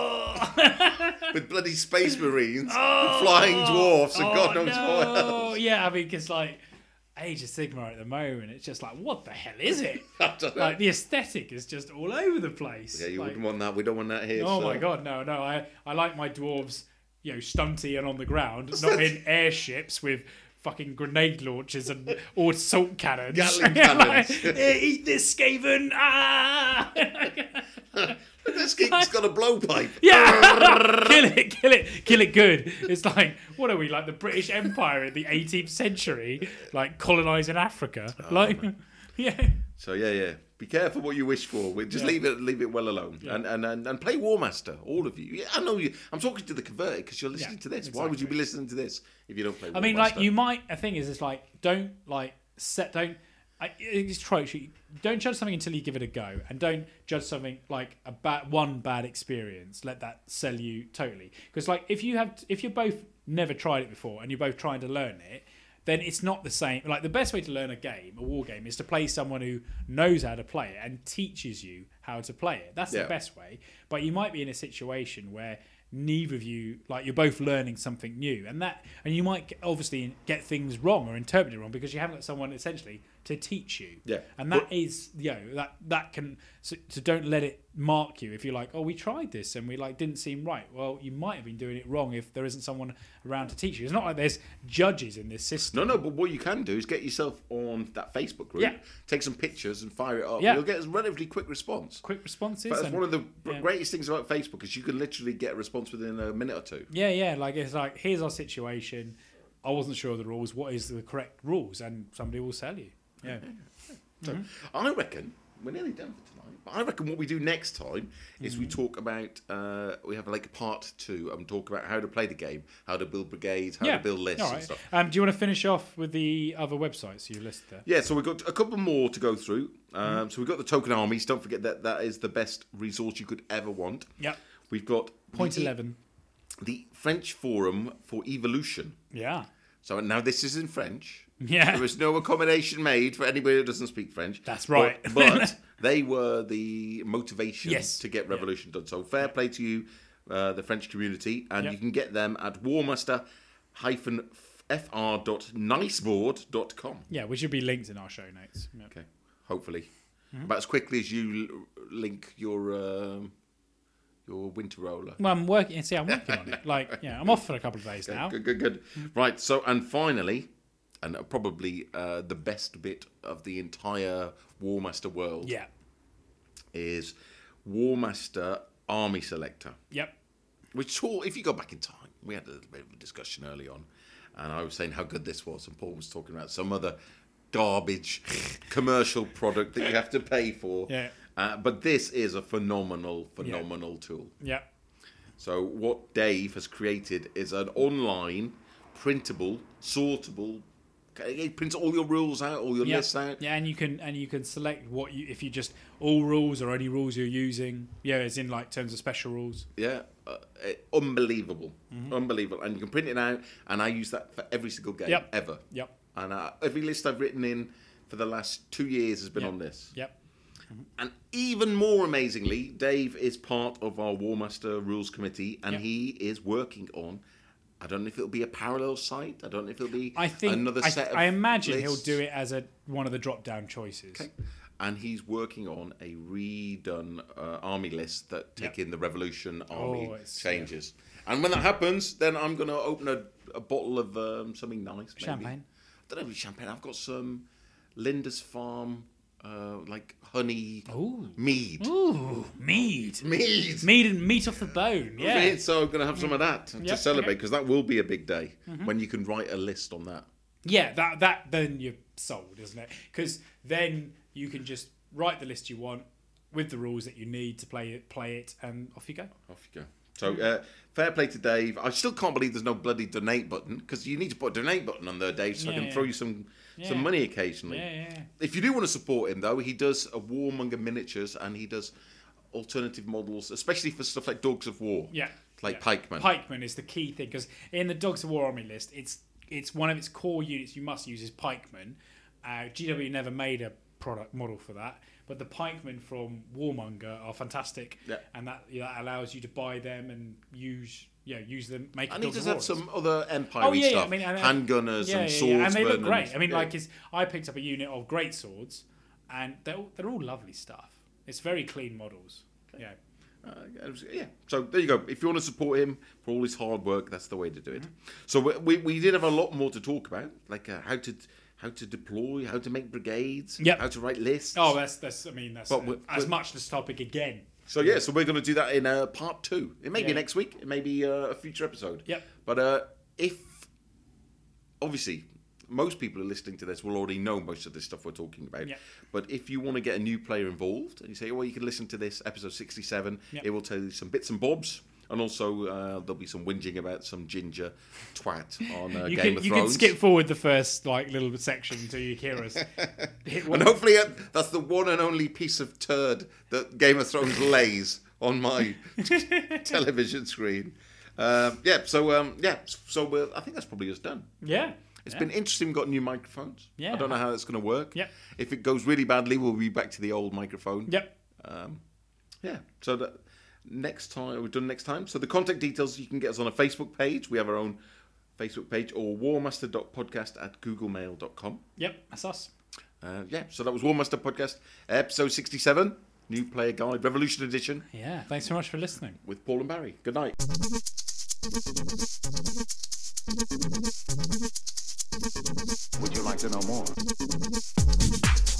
it is with bloody space marines, flying dwarfs, and God knows no. what else. Yeah, I mean, because like Age of Sigma at the moment, it's just like, what the hell is it? I don't know. Like the aesthetic is just all over the place. Yeah, you Like, wouldn't want that. We don't want that here. oh so. my god, no, no. I, I like my dwarves, you know, stunty and on the ground, not in airships with fucking grenade launchers and or assault cannons. Gatling Like, cannons. "Eh, eat this, Skaven! Ah! This geek's got a blowpipe. Yeah, kill it, kill it, kill it good. It's like, what are we, like the British Empire in the eighteenth century, like colonising Africa? Oh, like, yeah, So yeah, yeah. Be careful what you wish for. We just Yeah. leave it, leave it well alone, Yeah. and, and and and play Warmaster, all of you. Yeah, I know you. I'm talking to the converted because you're listening Yeah, to this. Why would you be exactly. listening to this if you don't play? I mean, like Warmaster? you might. A thing is, it's like don't like set don't. I, it's true. Don't judge something until you give it a go, and don't judge something like a bad one bad experience. Let that sell you totally. Because like if you have, if you're both never tried it before and you're both trying to learn it, then it's not the same. Like the best way to learn a game, a war game, is to play someone who knows how to play it and teaches you how to play it. That's Yeah. the best way. But you might be in a situation where neither of you, like you're both learning something new, and that, and you might get, obviously get things wrong or interpret it wrong because you haven't got someone essentially to teach you. Yeah. And that is, you know, that that can. So, so don't let it mark you if you're like, oh, we tried this and we like didn't seem right. Well, you might have been doing it wrong if there isn't someone around to teach you. It's not like there's judges in this system. No, no, but what you can do is get yourself on that Facebook group, Yeah. take some pictures and fire it up. Yeah. You'll get a relatively quick response. Quick responses. But that's and- one of the yeah. greatest things about Facebook is you can literally get a response within a minute or two. Yeah, yeah. Like it's like here's our situation. I wasn't sure of the rules. What is the correct rules? And somebody will tell you. Yeah. So I reckon we're nearly done for tonight. But I reckon what we do next time is we talk about, uh, we have like a part two and talk about how to play the game, how to build brigades, how Yeah. to build lists All and right. stuff. Um, do you want to finish off with the other websites you listed there? Yeah, so we've got a couple more to go through. Um, So we've got the token armies. Don't forget that that is the best resource you could ever want. Yep. We've got Point the, eleven. the French Forum for Evolution. Yeah. So now this is in French. Yeah. There is no accommodation made for anybody who doesn't speak French. That's right. But, but they were the motivation Yes. to get Revolution done. So fair play to you, uh, the French community. And Yep. you can get them at warmaster f r dot niceboard dot com. Yeah, which should be linked in our show notes. Yep. Okay, hopefully. Mm-hmm. About as quickly as you l- link your um, your winter roller. Well, I'm working. See, I'm working on it. Like, yeah, I'm off for a couple of days now. Good, good, good. Right, so, and finally, and probably uh, the best bit of the entire War Master world Yeah. is War Master Army Selector. Yep. Which, all, if you go back in time, we had a little bit of a discussion early on, and I was saying how good this was, and Paul was talking about some other garbage commercial product that you have to pay for. Yeah. Uh, but this is a phenomenal, phenomenal tool. Yep. So what Dave has created is an online, printable, sortable. It prints all your rules out, all your Yeah. lists out. Yeah, and you can and you can select what you if you just all rules or any rules you're using. Yeah, it's in like terms of special rules. Yeah, uh, it- unbelievable, Mm-hmm. unbelievable. And you can print it out, and I use that for every single game Yep. ever. Yep. And uh, every list I've written in for the last two years has been Yep. on this. Yep. And even more amazingly, Dave is part of our War Master Rules Committee, and Yep. he is working on. I don't know if it'll be a parallel site. I don't know if it'll be I think another I, set of I imagine lists. he'll do it as a one of the drop down choices. Okay. And he's working on a redone uh, army list that take Yep. in the Revolution army Oh, it's- changes. And when that happens, then I'm going to open a, a bottle of um, something nice. Maybe. Champagne. I don't know if it's champagne. I've got some Linda's Farm, uh, like honey Ooh. mead. Ooh, mead. Mead. Meat and meat off the bone. Yeah. Mead, so I'm going to have some of that to Yep, celebrate, okay. because that will be a big day when you can write a list on that. Yeah, that that then you're sold, isn't it? Because then you can just write the list you want with the rules that you need to play it, play it, and off you go. Off you go. So, uh, fair play to Dave. I still can't believe there's no bloody donate button, because you need to put a donate button on there, Dave, so I Yeah, can yeah. throw you some Yeah. some money occasionally. Yeah, yeah. If you do want to support him, though, he does a Warmonger miniatures, and he does alternative models, especially for stuff like Dogs of War. Yeah. Like yeah. Pikemen. Pikeman is the key thing because in the Dogs of War army list, it's it's one of its core units you must use is Pikeman. Uh, G W never made a product model for that, but the Pikemen from Warmonger are fantastic, Yeah. and that that allows you to buy them and use yeah use them make. And he Dogs does of have War. some other Empire Oh yeah, yeah, stuff. I mean, and, uh, handgunners yeah, and yeah, swordsmen. yeah, and they look great. I mean, yeah. like, it's, I picked up a unit of great swords, and they're all, they're all lovely stuff. It's very clean models. Yeah. Uh, it was- yeah, so there you go. If you want to support him for all his hard work, that's the way to do it. Mm-hmm. So we, we we did have a lot more to talk about, like uh, how to how to deploy, how to make brigades, Yep. how to write lists. Oh, that's that's. I mean, that's But uh, we- as we- much this topic again. So yeah, so we're going to do that in uh, part two. It may be Yeah. next week. It may be uh, a future episode. Yep. But uh, if obviously most people are listening to this will already know most of this stuff we're talking about. Yep. But if you want to get a new player involved, and you say, well, you can listen to this episode sixty-seven. Yep. It will tell you some bits and bobs. And also, uh, there'll be some whinging about some ginger twat on uh, You Game can of you Thrones. can skip forward the first like little section until you hear us. Hit And one. hopefully uh, that's the one and only piece of turd that Game of Thrones lays on my television screen. Um, yeah, so um, yeah, so uh, I think that's probably us done. Yeah. It's yeah. been interesting. We've got new microphones. Yeah. I don't know how that's going to work. Yep. If it goes really badly, we'll be back to the old microphone. Yep. Um, yeah. So that next time we're done next time. So the contact details you can get us on a Facebook page. We have our own Facebook page, or warmaster dot podcast at googlemail dot com. Yep. That's us. Uh, yeah, so that was Warmaster Podcast, episode sixty-seven, New Player Guide, Revolution Edition, Yeah. Thanks so much for listening. with Paul and Barry. Good night. Would you like to know more?